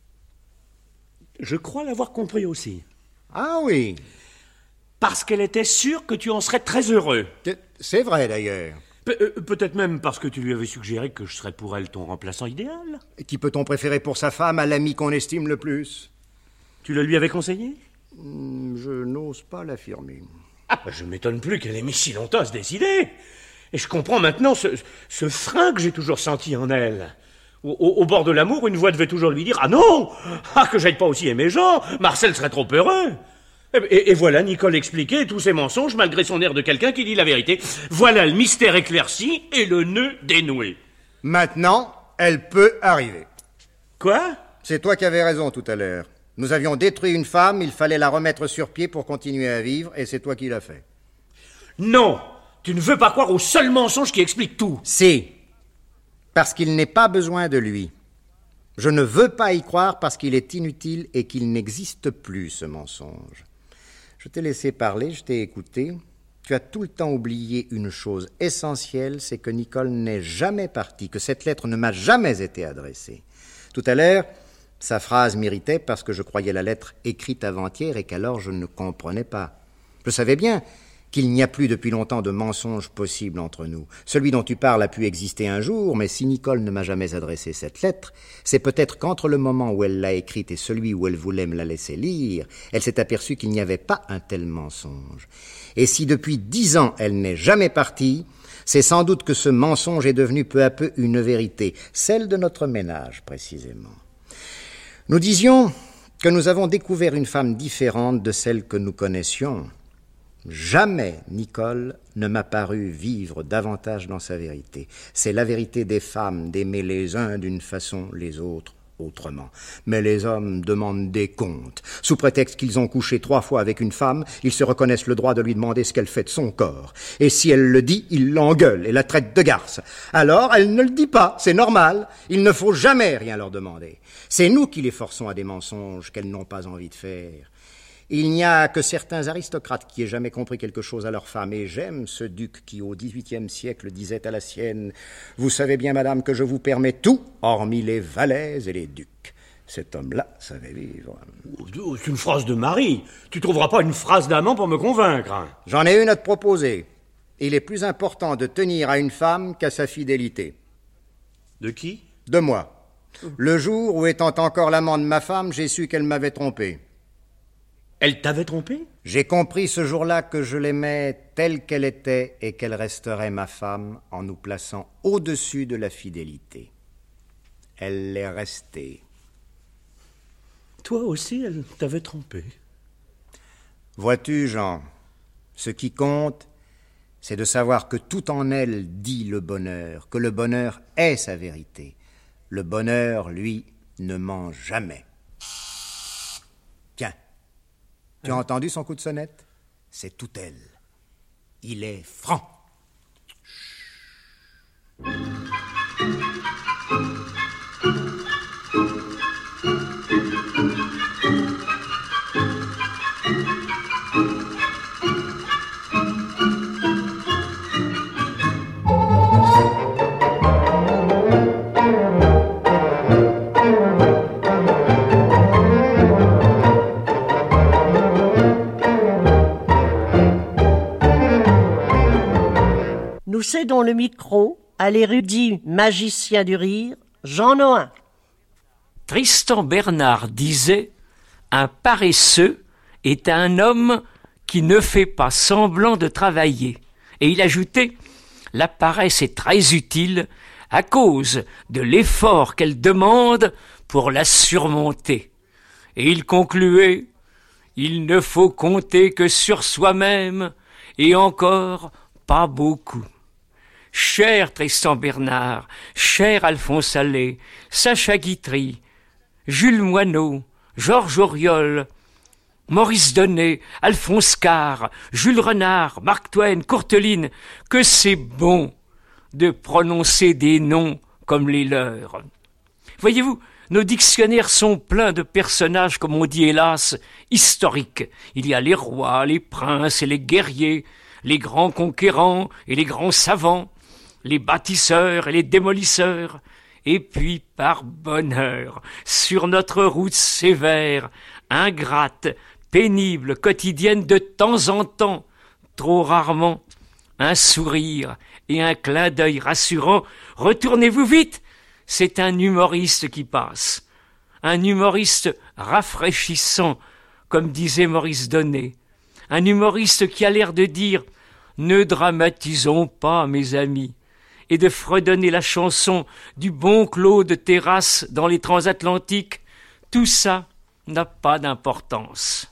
Je crois l'avoir compris aussi. Ah oui. Parce qu'elle était sûre que tu en serais très heureux. C'est vrai d'ailleurs. Peut-être même parce que tu lui avais suggéré que je serais pour elle ton remplaçant idéal. Et qui peut-on préférer pour sa femme à l'ami qu'on estime le plus? Tu le lui avais conseillé? Je n'ose pas l'affirmer. Je ne m'étonne plus qu'elle ait mis si longtemps à se décider. Et je comprends maintenant ce frein que j'ai toujours senti en elle. Au bord de l'amour, une voix devait toujours lui dire « Ah non! Que j'aille pas aussi aimer Jean! Marcel serait trop heureux !» Et voilà Nicole expliquait tous ses mensonges malgré son air de quelqu'un qui dit la vérité. Voilà le mystère éclairci et le nœud dénoué. Maintenant, elle peut arriver. Quoi? C'est toi qui avais raison tout à l'heure. Nous avions détruit une femme, il fallait la remettre sur pied pour continuer à vivre, et c'est toi qui l'as fait. Non! Tu ne veux pas croire au seul mensonge qui explique tout. Si. Parce qu'il n'est pas besoin de lui. Je ne veux pas y croire parce qu'il est inutile et qu'il n'existe plus, ce mensonge. Je t'ai laissé parler, je t'ai écouté. Tu as tout le temps oublié une chose essentielle, c'est que Nicole n'est jamais partie, que cette lettre ne m'a jamais été adressée. Tout à l'heure, sa phrase m'irritait parce que je croyais la lettre écrite avant-hier et qu'alors je ne comprenais pas. Je savais bien qu'il n'y a plus depuis longtemps de mensonge possible entre nous. Celui dont tu parles a pu exister un jour, mais si Nicole ne m'a jamais adressé cette lettre, c'est peut-être qu'entre le moment où elle l'a écrite et celui où elle voulait me la laisser lire, elle s'est aperçue qu'il n'y avait pas un tel mensonge. Et si depuis 10 ans elle n'est jamais partie, c'est sans doute que ce mensonge est devenu peu à peu une vérité, celle de notre ménage précisément. Nous disions que nous avons découvert une femme différente de celle que nous connaissions. Jamais Nicole ne m'a paru vivre davantage dans sa vérité. C'est la vérité des femmes d'aimer les uns d'une façon, les autres autrement. Mais les hommes demandent des comptes. Sous prétexte qu'ils ont couché 3 fois avec une femme, ils se reconnaissent le droit de lui demander ce qu'elle fait de son corps. Et si elle le dit, ils l'engueulent et la traitent de garce. Alors, elle ne le dit pas, c'est normal. Il ne faut jamais rien leur demander. C'est nous qui les forçons à des mensonges qu'elles n'ont pas envie de faire. Il n'y a que certains aristocrates qui aient jamais compris quelque chose à leur femme, et j'aime ce duc qui, au XVIIIe siècle, disait à la sienne « Vous savez bien, madame, que je vous permets tout, hormis les valets et les ducs. » Cet homme-là savait vivre. C'est une phrase de mari. Tu trouveras pas une phrase d'amant pour me convaincre. Hein. J'en ai une à te proposer. Il est plus important de tenir à une femme qu'à sa fidélité. De qui? De moi. Le jour où, étant encore l'amant de ma femme, j'ai su qu'elle m'avait trompé. Elle t'avait trompé? J'ai compris ce jour-là que je l'aimais telle qu'elle était et qu'elle resterait ma femme en nous plaçant au-dessus de la fidélité. Elle l'est restée. Toi aussi, elle t'avait trompé. Vois-tu, Jean, ce qui compte, c'est de savoir que tout en elle dit le bonheur, que le bonheur est sa vérité. Le bonheur, lui, ne ment jamais. Tiens. Tu as entendu son coup de sonnette? C'est tout elle. Il est franc. Nous cédons le micro à l'érudit magicien du rire, Jean Nohain. Tristan Bernard disait « Un paresseux est un homme qui ne fait pas semblant de travailler. » Et il ajoutait « La paresse est très utile à cause de l'effort qu'elle demande pour la surmonter. » Et il concluait « Il ne faut compter que sur soi-même et encore pas beaucoup. » Cher Tristan Bernard, cher Alphonse Allais, Sacha Guitry, Jules Moineau, Georges Auriol, Maurice Donnet, Alphonse Carr, Jules Renard, Mark Twain, Courteline, que c'est bon de prononcer des noms comme les leurs. Voyez-vous, nos dictionnaires sont pleins de personnages, comme on dit hélas, historiques. Il y a les rois, les princes et les guerriers, les grands conquérants et les grands savants, les bâtisseurs et les démolisseurs, et puis, par bonheur, sur notre route sévère, ingrate, pénible, quotidienne de temps en temps, trop rarement, un sourire et un clin d'œil rassurant, retournez-vous vite, c'est un humoriste qui passe, un humoriste rafraîchissant, comme disait Maurice Donnet, un humoriste qui a l'air de dire « Ne dramatisons pas, mes amis », et de fredonner la chanson du bon Claude Terrasse dans les transatlantiques, tout ça n'a pas d'importance.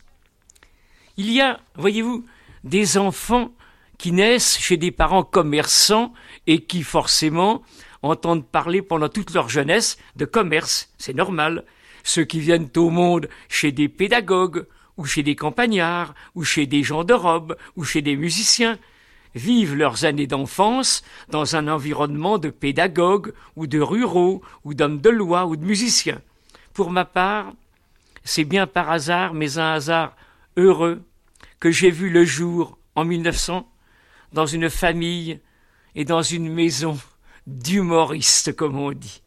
Il y a, voyez-vous, des enfants qui naissent chez des parents commerçants et qui, forcément, entendent parler pendant toute leur jeunesse de commerce, c'est normal. Ceux qui viennent au monde chez des pédagogues, ou chez des campagnards, ou chez des gens de robe, ou chez des musiciens, vivent leurs années d'enfance dans un environnement de pédagogues, ou de ruraux, ou d'hommes de loi, ou de musiciens. Pour ma part, c'est bien par hasard, mais un hasard heureux, que j'ai vu le jour, en 1900, dans une famille et dans une maison d'humoristes, comme on dit.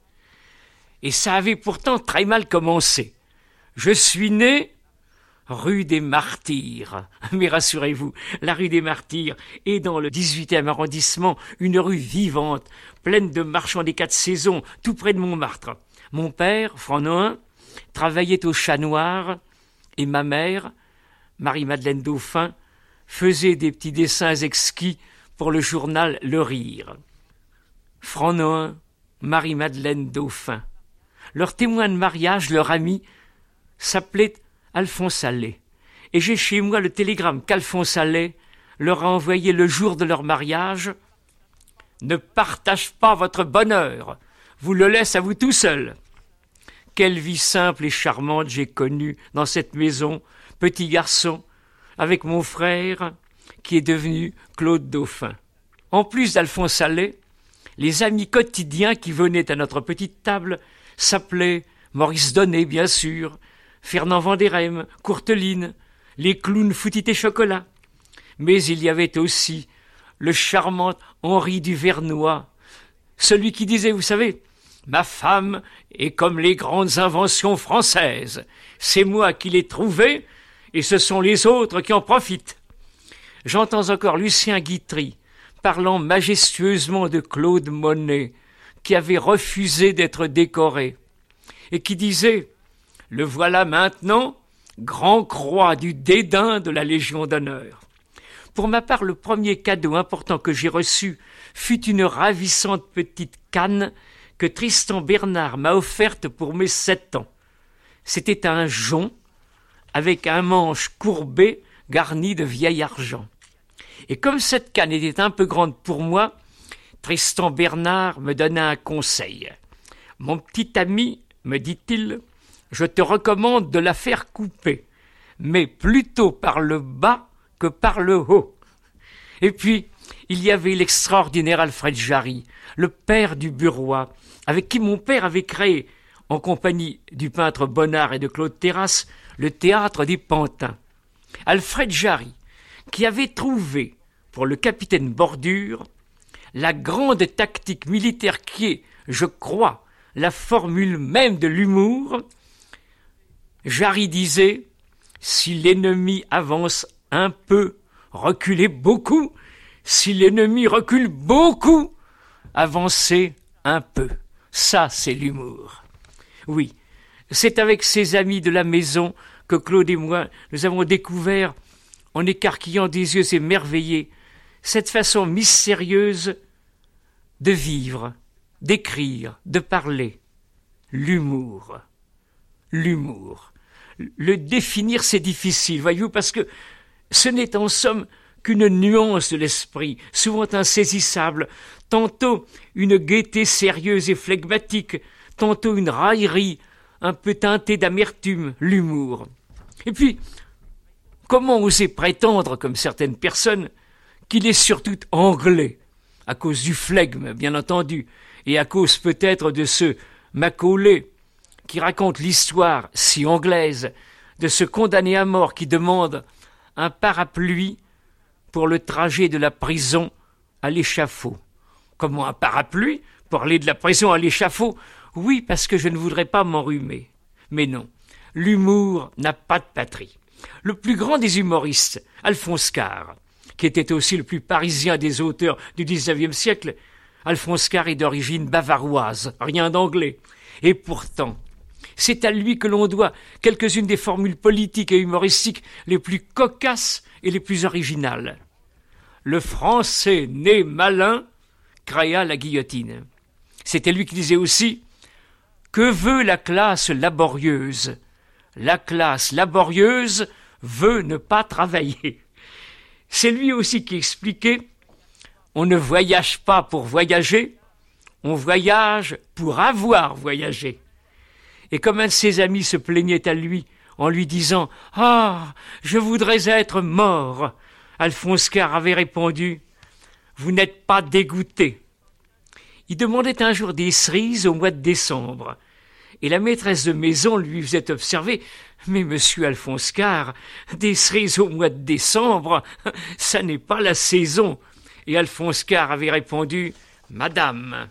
Et ça avait pourtant très mal commencé. Je suis né rue des Martyrs. Mais rassurez-vous, la rue des Martyrs est dans le 18e arrondissement, une rue vivante, pleine de marchands des 4 saisons, tout près de Montmartre. Mon père, Franc Nohain, travaillait au Chat Noir et ma mère, Marie-Madeleine Dauphin, faisait des petits dessins exquis pour le journal Le Rire. Franc Nohain, Marie-Madeleine Dauphin. Leur témoin de mariage, leur ami, s'appelait Alphonse Allais. Et j'ai chez moi le télégramme qu'Alphonse Allais leur a envoyé le jour de leur mariage. Ne partage pas votre bonheur, vous le laisse à vous tout seul. Quelle vie simple et charmante j'ai connue dans cette maison, petit garçon, avec mon frère qui est devenu Claude Dauphin. En plus d'Alphonse Allais, les amis quotidiens qui venaient à notre petite table s'appelaient Maurice Donnet, bien sûr, Fernand Vandérem, Courteline, les clowns Foutit et Chocolat. Mais il y avait aussi le charmant Henri Duvernois, celui qui disait, vous savez, « Ma femme est comme les grandes inventions françaises. C'est moi qui l'ai trouvée et ce sont les autres qui en profitent. » J'entends encore Lucien Guitry parlant majestueusement de Claude Monet, qui avait refusé d'être décoré, et qui disait « Le voilà maintenant, grand croix du dédain de la Légion d'honneur. » Pour ma part, le premier cadeau important que j'ai reçu fut une ravissante petite canne que Tristan Bernard m'a offerte pour mes 7 ans. C'était un jonc avec un manche courbé garni de vieil argent. Et comme cette canne était un peu grande pour moi, Tristan Bernard me donna un conseil. « Mon petit ami, me dit-il, je te recommande de la faire couper, mais plutôt par le bas que par le haut. » Et puis, il y avait l'extraordinaire Alfred Jarry, le père du Bureau, avec qui mon père avait créé, en compagnie du peintre Bonnard et de Claude Terrasse, le théâtre des Pantins. Alfred Jarry, qui avait trouvé, pour le capitaine Bordure, la grande tactique militaire qui est, je crois, la formule même de l'humour. Jarry disait « Si l'ennemi avance un peu, reculez beaucoup. Si l'ennemi recule beaucoup, avancez un peu. » Ça, c'est l'humour. Oui, c'est avec ses amis de la maison que Claude et moi, nous avons découvert, en écarquillant des yeux émerveillés, cette façon mystérieuse de vivre, d'écrire, de parler. L'humour. L'humour. Le définir, c'est difficile, voyez-vous, parce que ce n'est en somme qu'une nuance de l'esprit, souvent insaisissable, tantôt une gaieté sérieuse et flegmatique, tantôt une raillerie un peu teintée d'amertume, l'humour. Et puis, comment oser prétendre, comme certaines personnes, qu'il est surtout anglais, à cause du flegme, bien entendu, et à cause peut-être de ce Macaulay, qui raconte l'histoire si anglaise de ce condamné à mort qui demande un parapluie pour le trajet de la prison à l'échafaud. Comment un parapluie pour aller de la prison à l'échafaud? Oui, parce que je ne voudrais pas m'enrhumer. Mais non, l'humour n'a pas de patrie. Le plus grand des humoristes, Alphonse Karr, qui était aussi le plus parisien des auteurs du XIXe siècle, Alphonse Karr est d'origine bavaroise, rien d'anglais. Et pourtant, c'est à lui que l'on doit quelques-unes des formules politiques et humoristiques les plus cocasses et les plus originales. Le Français né malin créa la guillotine. C'était lui qui disait aussi « Que veut la classe laborieuse ? La classe laborieuse veut ne pas travailler. » C'est lui aussi qui expliquait « On ne voyage pas pour voyager, on voyage pour avoir voyagé. » Et comme un de ses amis se plaignait à lui en lui disant « Ah, je voudrais être mort !» Alphonse Karr avait répondu « Vous n'êtes pas dégoûté. » Il demandait un jour des cerises au mois de décembre. Et la maîtresse de maison lui faisait observer « Mais monsieur Alphonse Karr, des cerises au mois de décembre, ça n'est pas la saison. » Et Alphonse Karr avait répondu « Madame,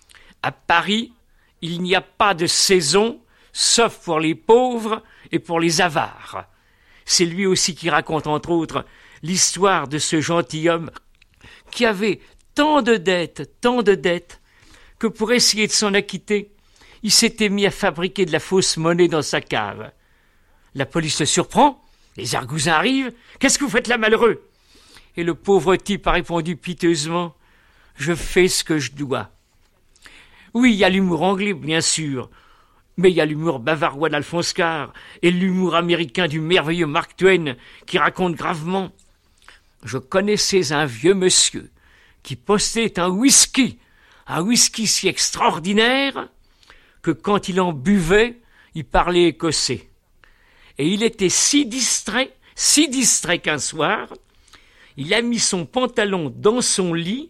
à Paris, il n'y a pas de saison, sauf pour les pauvres et pour les avares. » C'est lui aussi qui raconte, entre autres, l'histoire de ce gentilhomme qui avait tant de dettes, que pour essayer de s'en acquitter, il s'était mis à fabriquer de la fausse monnaie dans sa cave. La police le surprend, les argousins arrivent. « Qu'est-ce que vous faites là, malheureux ?» Et le pauvre type a répondu piteusement « Je fais ce que je dois. » Oui, il y a l'humour anglais, bien sûr, mais il y a l'humour bavarois d'Alphonse Karr et l'humour américain du merveilleux Mark Twain qui raconte gravement je connaissais un vieux monsieur qui possédait un whisky si extraordinaire que quand il en buvait, il parlait écossais. Et il était si distrait qu'un soir, il a mis son pantalon dans son lit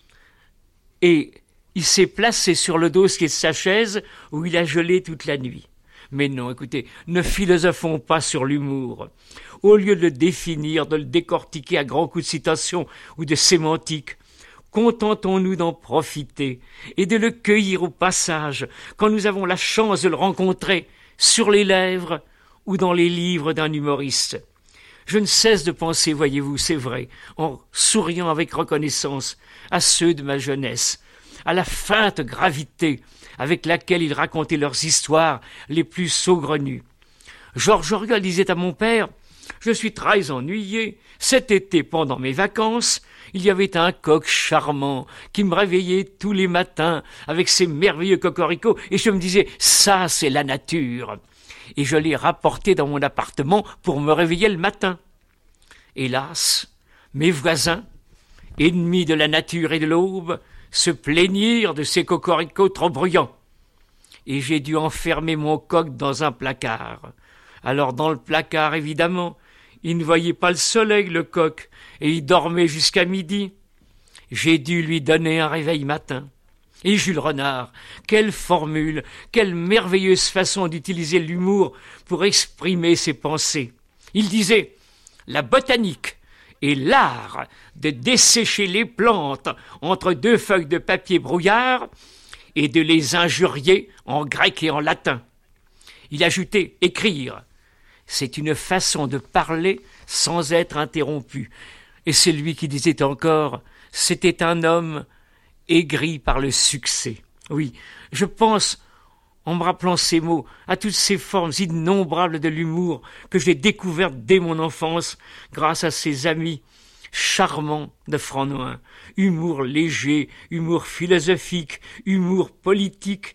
et il s'est placé sur le dossier de sa chaise où il a gelé toute la nuit. Mais non, écoutez, ne philosophons pas sur l'humour. Au lieu de le définir, de le décortiquer à grands coups de citation ou de sémantique, contentons-nous d'en profiter et de le cueillir au passage quand nous avons la chance de le rencontrer sur les lèvres ou dans les livres d'un humoriste. Je ne cesse de penser, voyez-vous, c'est vrai, en souriant avec reconnaissance à ceux de ma jeunesse, à la feinte gravité avec laquelle ils racontaient leurs histoires les plus saugrenues. Georges Auriol disait à mon père « Je suis très ennuyé. Cet été, pendant mes vacances, il y avait un coq charmant qui me réveillait tous les matins avec ses merveilleux cocoricots et je me disais « ça, c'est la nature ». Et je l'ai rapporté dans mon appartement pour me réveiller le matin. Hélas, mes voisins, ennemis de la nature et de l'aube, se plaignirent de ces cocoricots trop bruyants. Et j'ai dû enfermer mon coq dans un placard. Alors dans le placard, évidemment, il ne voyait pas le soleil, le coq, et il dormait jusqu'à midi. J'ai dû lui donner un réveil matin. Et Jules Renard, quelle formule, quelle merveilleuse façon d'utiliser l'humour pour exprimer ses pensées. Il disait « La botanique est l'art de dessécher les plantes entre deux feuilles de papier brouillard et de les injurier en grec et en latin. » Il ajoutait « Écrire, c'est une façon de parler sans être interrompu. » Et c'est lui qui disait encore « C'était un homme aigri par le succès. » Oui, je pense, en me rappelant ces mots, à toutes ces formes innombrables de l'humour que j'ai découvertes dès mon enfance grâce à ces amis charmants de Franoin. Humour léger, humour philosophique, humour politique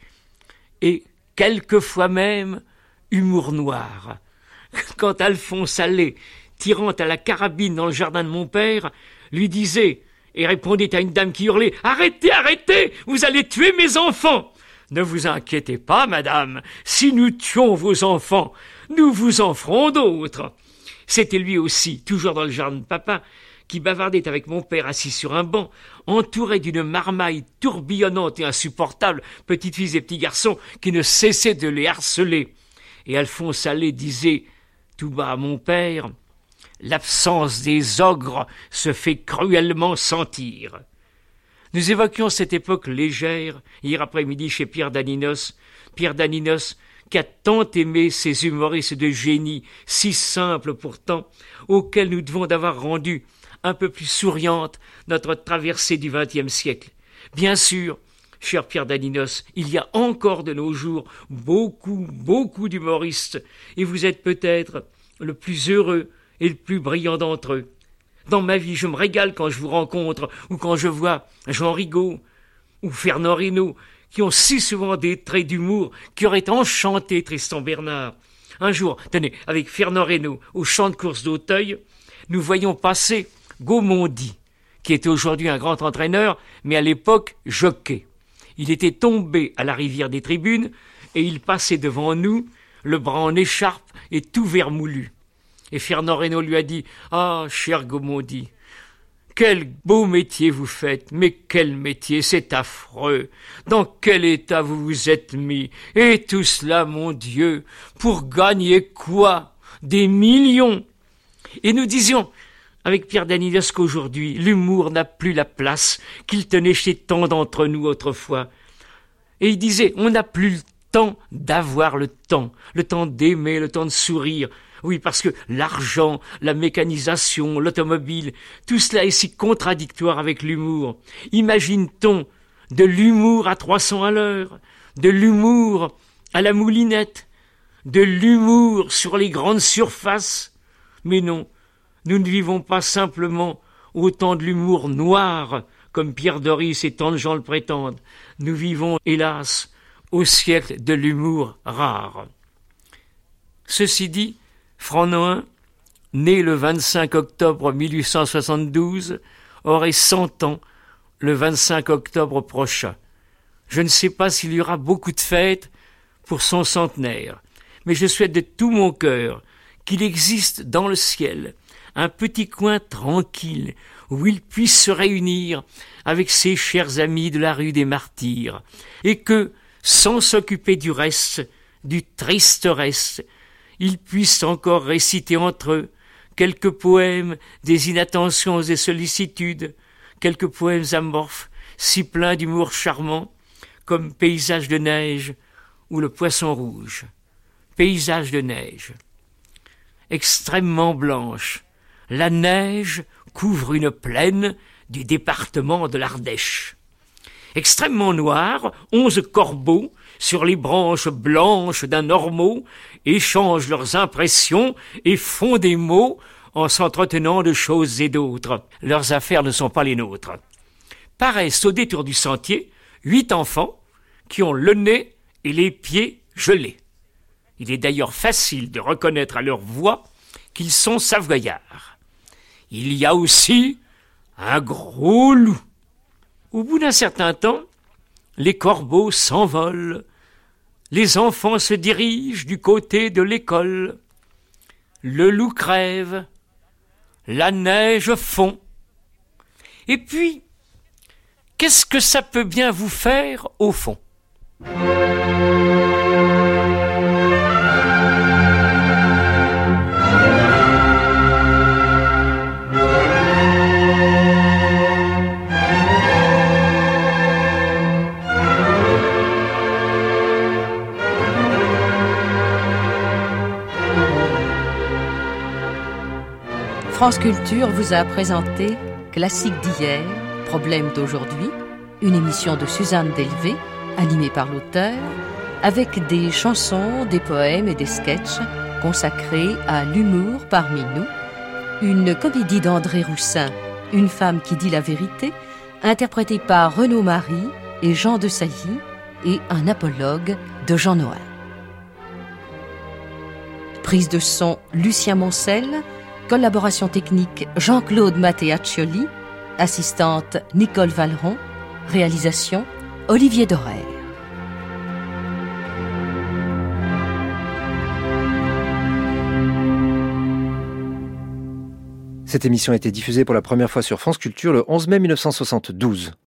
et quelquefois même humour noir. Quand Alphonse Allais, tirant à la carabine dans le jardin de mon père, lui disait et répondait à une dame qui hurlait « Arrêtez, arrêtez, vous allez tuer mes enfants !» « Ne vous inquiétez pas, madame, si nous tuons vos enfants, nous vous en ferons d'autres. » C'était lui aussi, toujours dans le jardin de papa, qui bavardait avec mon père assis sur un banc, entouré d'une marmaille tourbillonnante et insupportable, petites filles et petits garçons qui ne cessaient de les harceler. Et Alphonse Allais disait tout bas à mon père « L'absence des ogres se fait cruellement sentir. » Nous évoquions cette époque légère, hier après-midi chez Pierre Daninos qui a tant aimé ces humoristes de génie, si simples pourtant, auxquels nous devons d'avoir rendu un peu plus souriante notre traversée du XXe siècle. Bien sûr, cher Pierre Daninos, il y a encore de nos jours beaucoup d'humoristes, et vous êtes peut-être le plus heureux et le plus brillant d'entre eux. Dans ma vie, je me régale quand je vous rencontre ou quand je vois Jean Rigaud ou Fernand Reynaud qui ont si souvent des traits d'humour qui auraient enchanté Tristan Bernard. Un jour, tenez, avec Fernand Reynaud au champ de course d'Auteuil, nous voyons passer Gaumondi, qui était aujourd'hui un grand entraîneur, mais à l'époque jockey. Il était tombé à la rivière des Tribunes et il passait devant nous, le bras en écharpe et tout vermoulu. Et Fernand Reynaud lui a dit « Ah, cher Gaumondi, quel beau métier vous faites, mais quel métier, c'est affreux. Dans quel état vous vous êtes mis, et tout cela, mon Dieu, pour gagner quoi? Des millions !» Et nous disions avec Pierre Danilos qu'aujourd'hui, l'humour n'a plus la place qu'il tenait chez tant d'entre nous autrefois. Et il disait « On n'a plus le temps d'avoir le temps d'aimer, le temps de sourire. » Oui, parce que l'argent, la mécanisation, l'automobile, tout cela est si contradictoire avec l'humour. Imagine-t-on de l'humour à 300 à l'heure, de l'humour à la moulinette, de l'humour sur les grandes surfaces? Mais non, nous ne vivons pas simplement au temps de l'humour noir, comme Pierre Doris et tant de gens le prétendent. Nous vivons, hélas, au siècle de l'humour rare. Ceci dit, Franoin né le 25 octobre 1872, aurait 100 ans le 25 octobre prochain. Je ne sais pas s'il y aura beaucoup de fêtes pour son centenaire, mais je souhaite de tout mon cœur qu'il existe dans le ciel un petit coin tranquille où il puisse se réunir avec ses chers amis de la rue des Martyrs, et que, sans s'occuper du reste, du triste reste, ils puissent encore réciter entre eux quelques poèmes des inattentions et sollicitudes, quelques poèmes amorphes, si pleins d'humour charmant, comme Paysage de neige ou Le Poisson rouge. Paysage de neige. Extrêmement blanche, la neige couvre une plaine du département de l'Ardèche. Extrêmement noir, 11 corbeaux, sur les branches blanches d'un ormeau, échangent leurs impressions et font des mots en s'entretenant de choses et d'autres. Leurs affaires ne sont pas les nôtres. Paraissent au détour du sentier 8 enfants qui ont le nez et les pieds gelés. Il est d'ailleurs facile de reconnaître à leur voix qu'ils sont savoyards. Il y a aussi un gros loup. Au bout d'un certain temps, les corbeaux s'envolent. Les enfants se dirigent du côté de l'école. Le loup crève. La neige fond. Et puis, qu'est-ce que ça peut bien vous faire au fond ? France Culture vous a présenté Classique d'hier, problème d'aujourd'hui, une émission de Suzanne Delvey, animée par l'auteur, avec des chansons, des poèmes et des sketchs consacrés à l'humour parmi nous, une comédie d'André Roussin, Une femme qui dit la vérité, interprétée par Renaud Marie et Jean de Sailly, et un apologue de Jean Nohain. Prise de son Lucien Moncel, collaboration technique Jean-Claude Matteaccioli, assistante Nicole Valeron, réalisation Olivier Dorère. Cette émission a été diffusée pour la première fois sur France Culture le 11 mai 1972.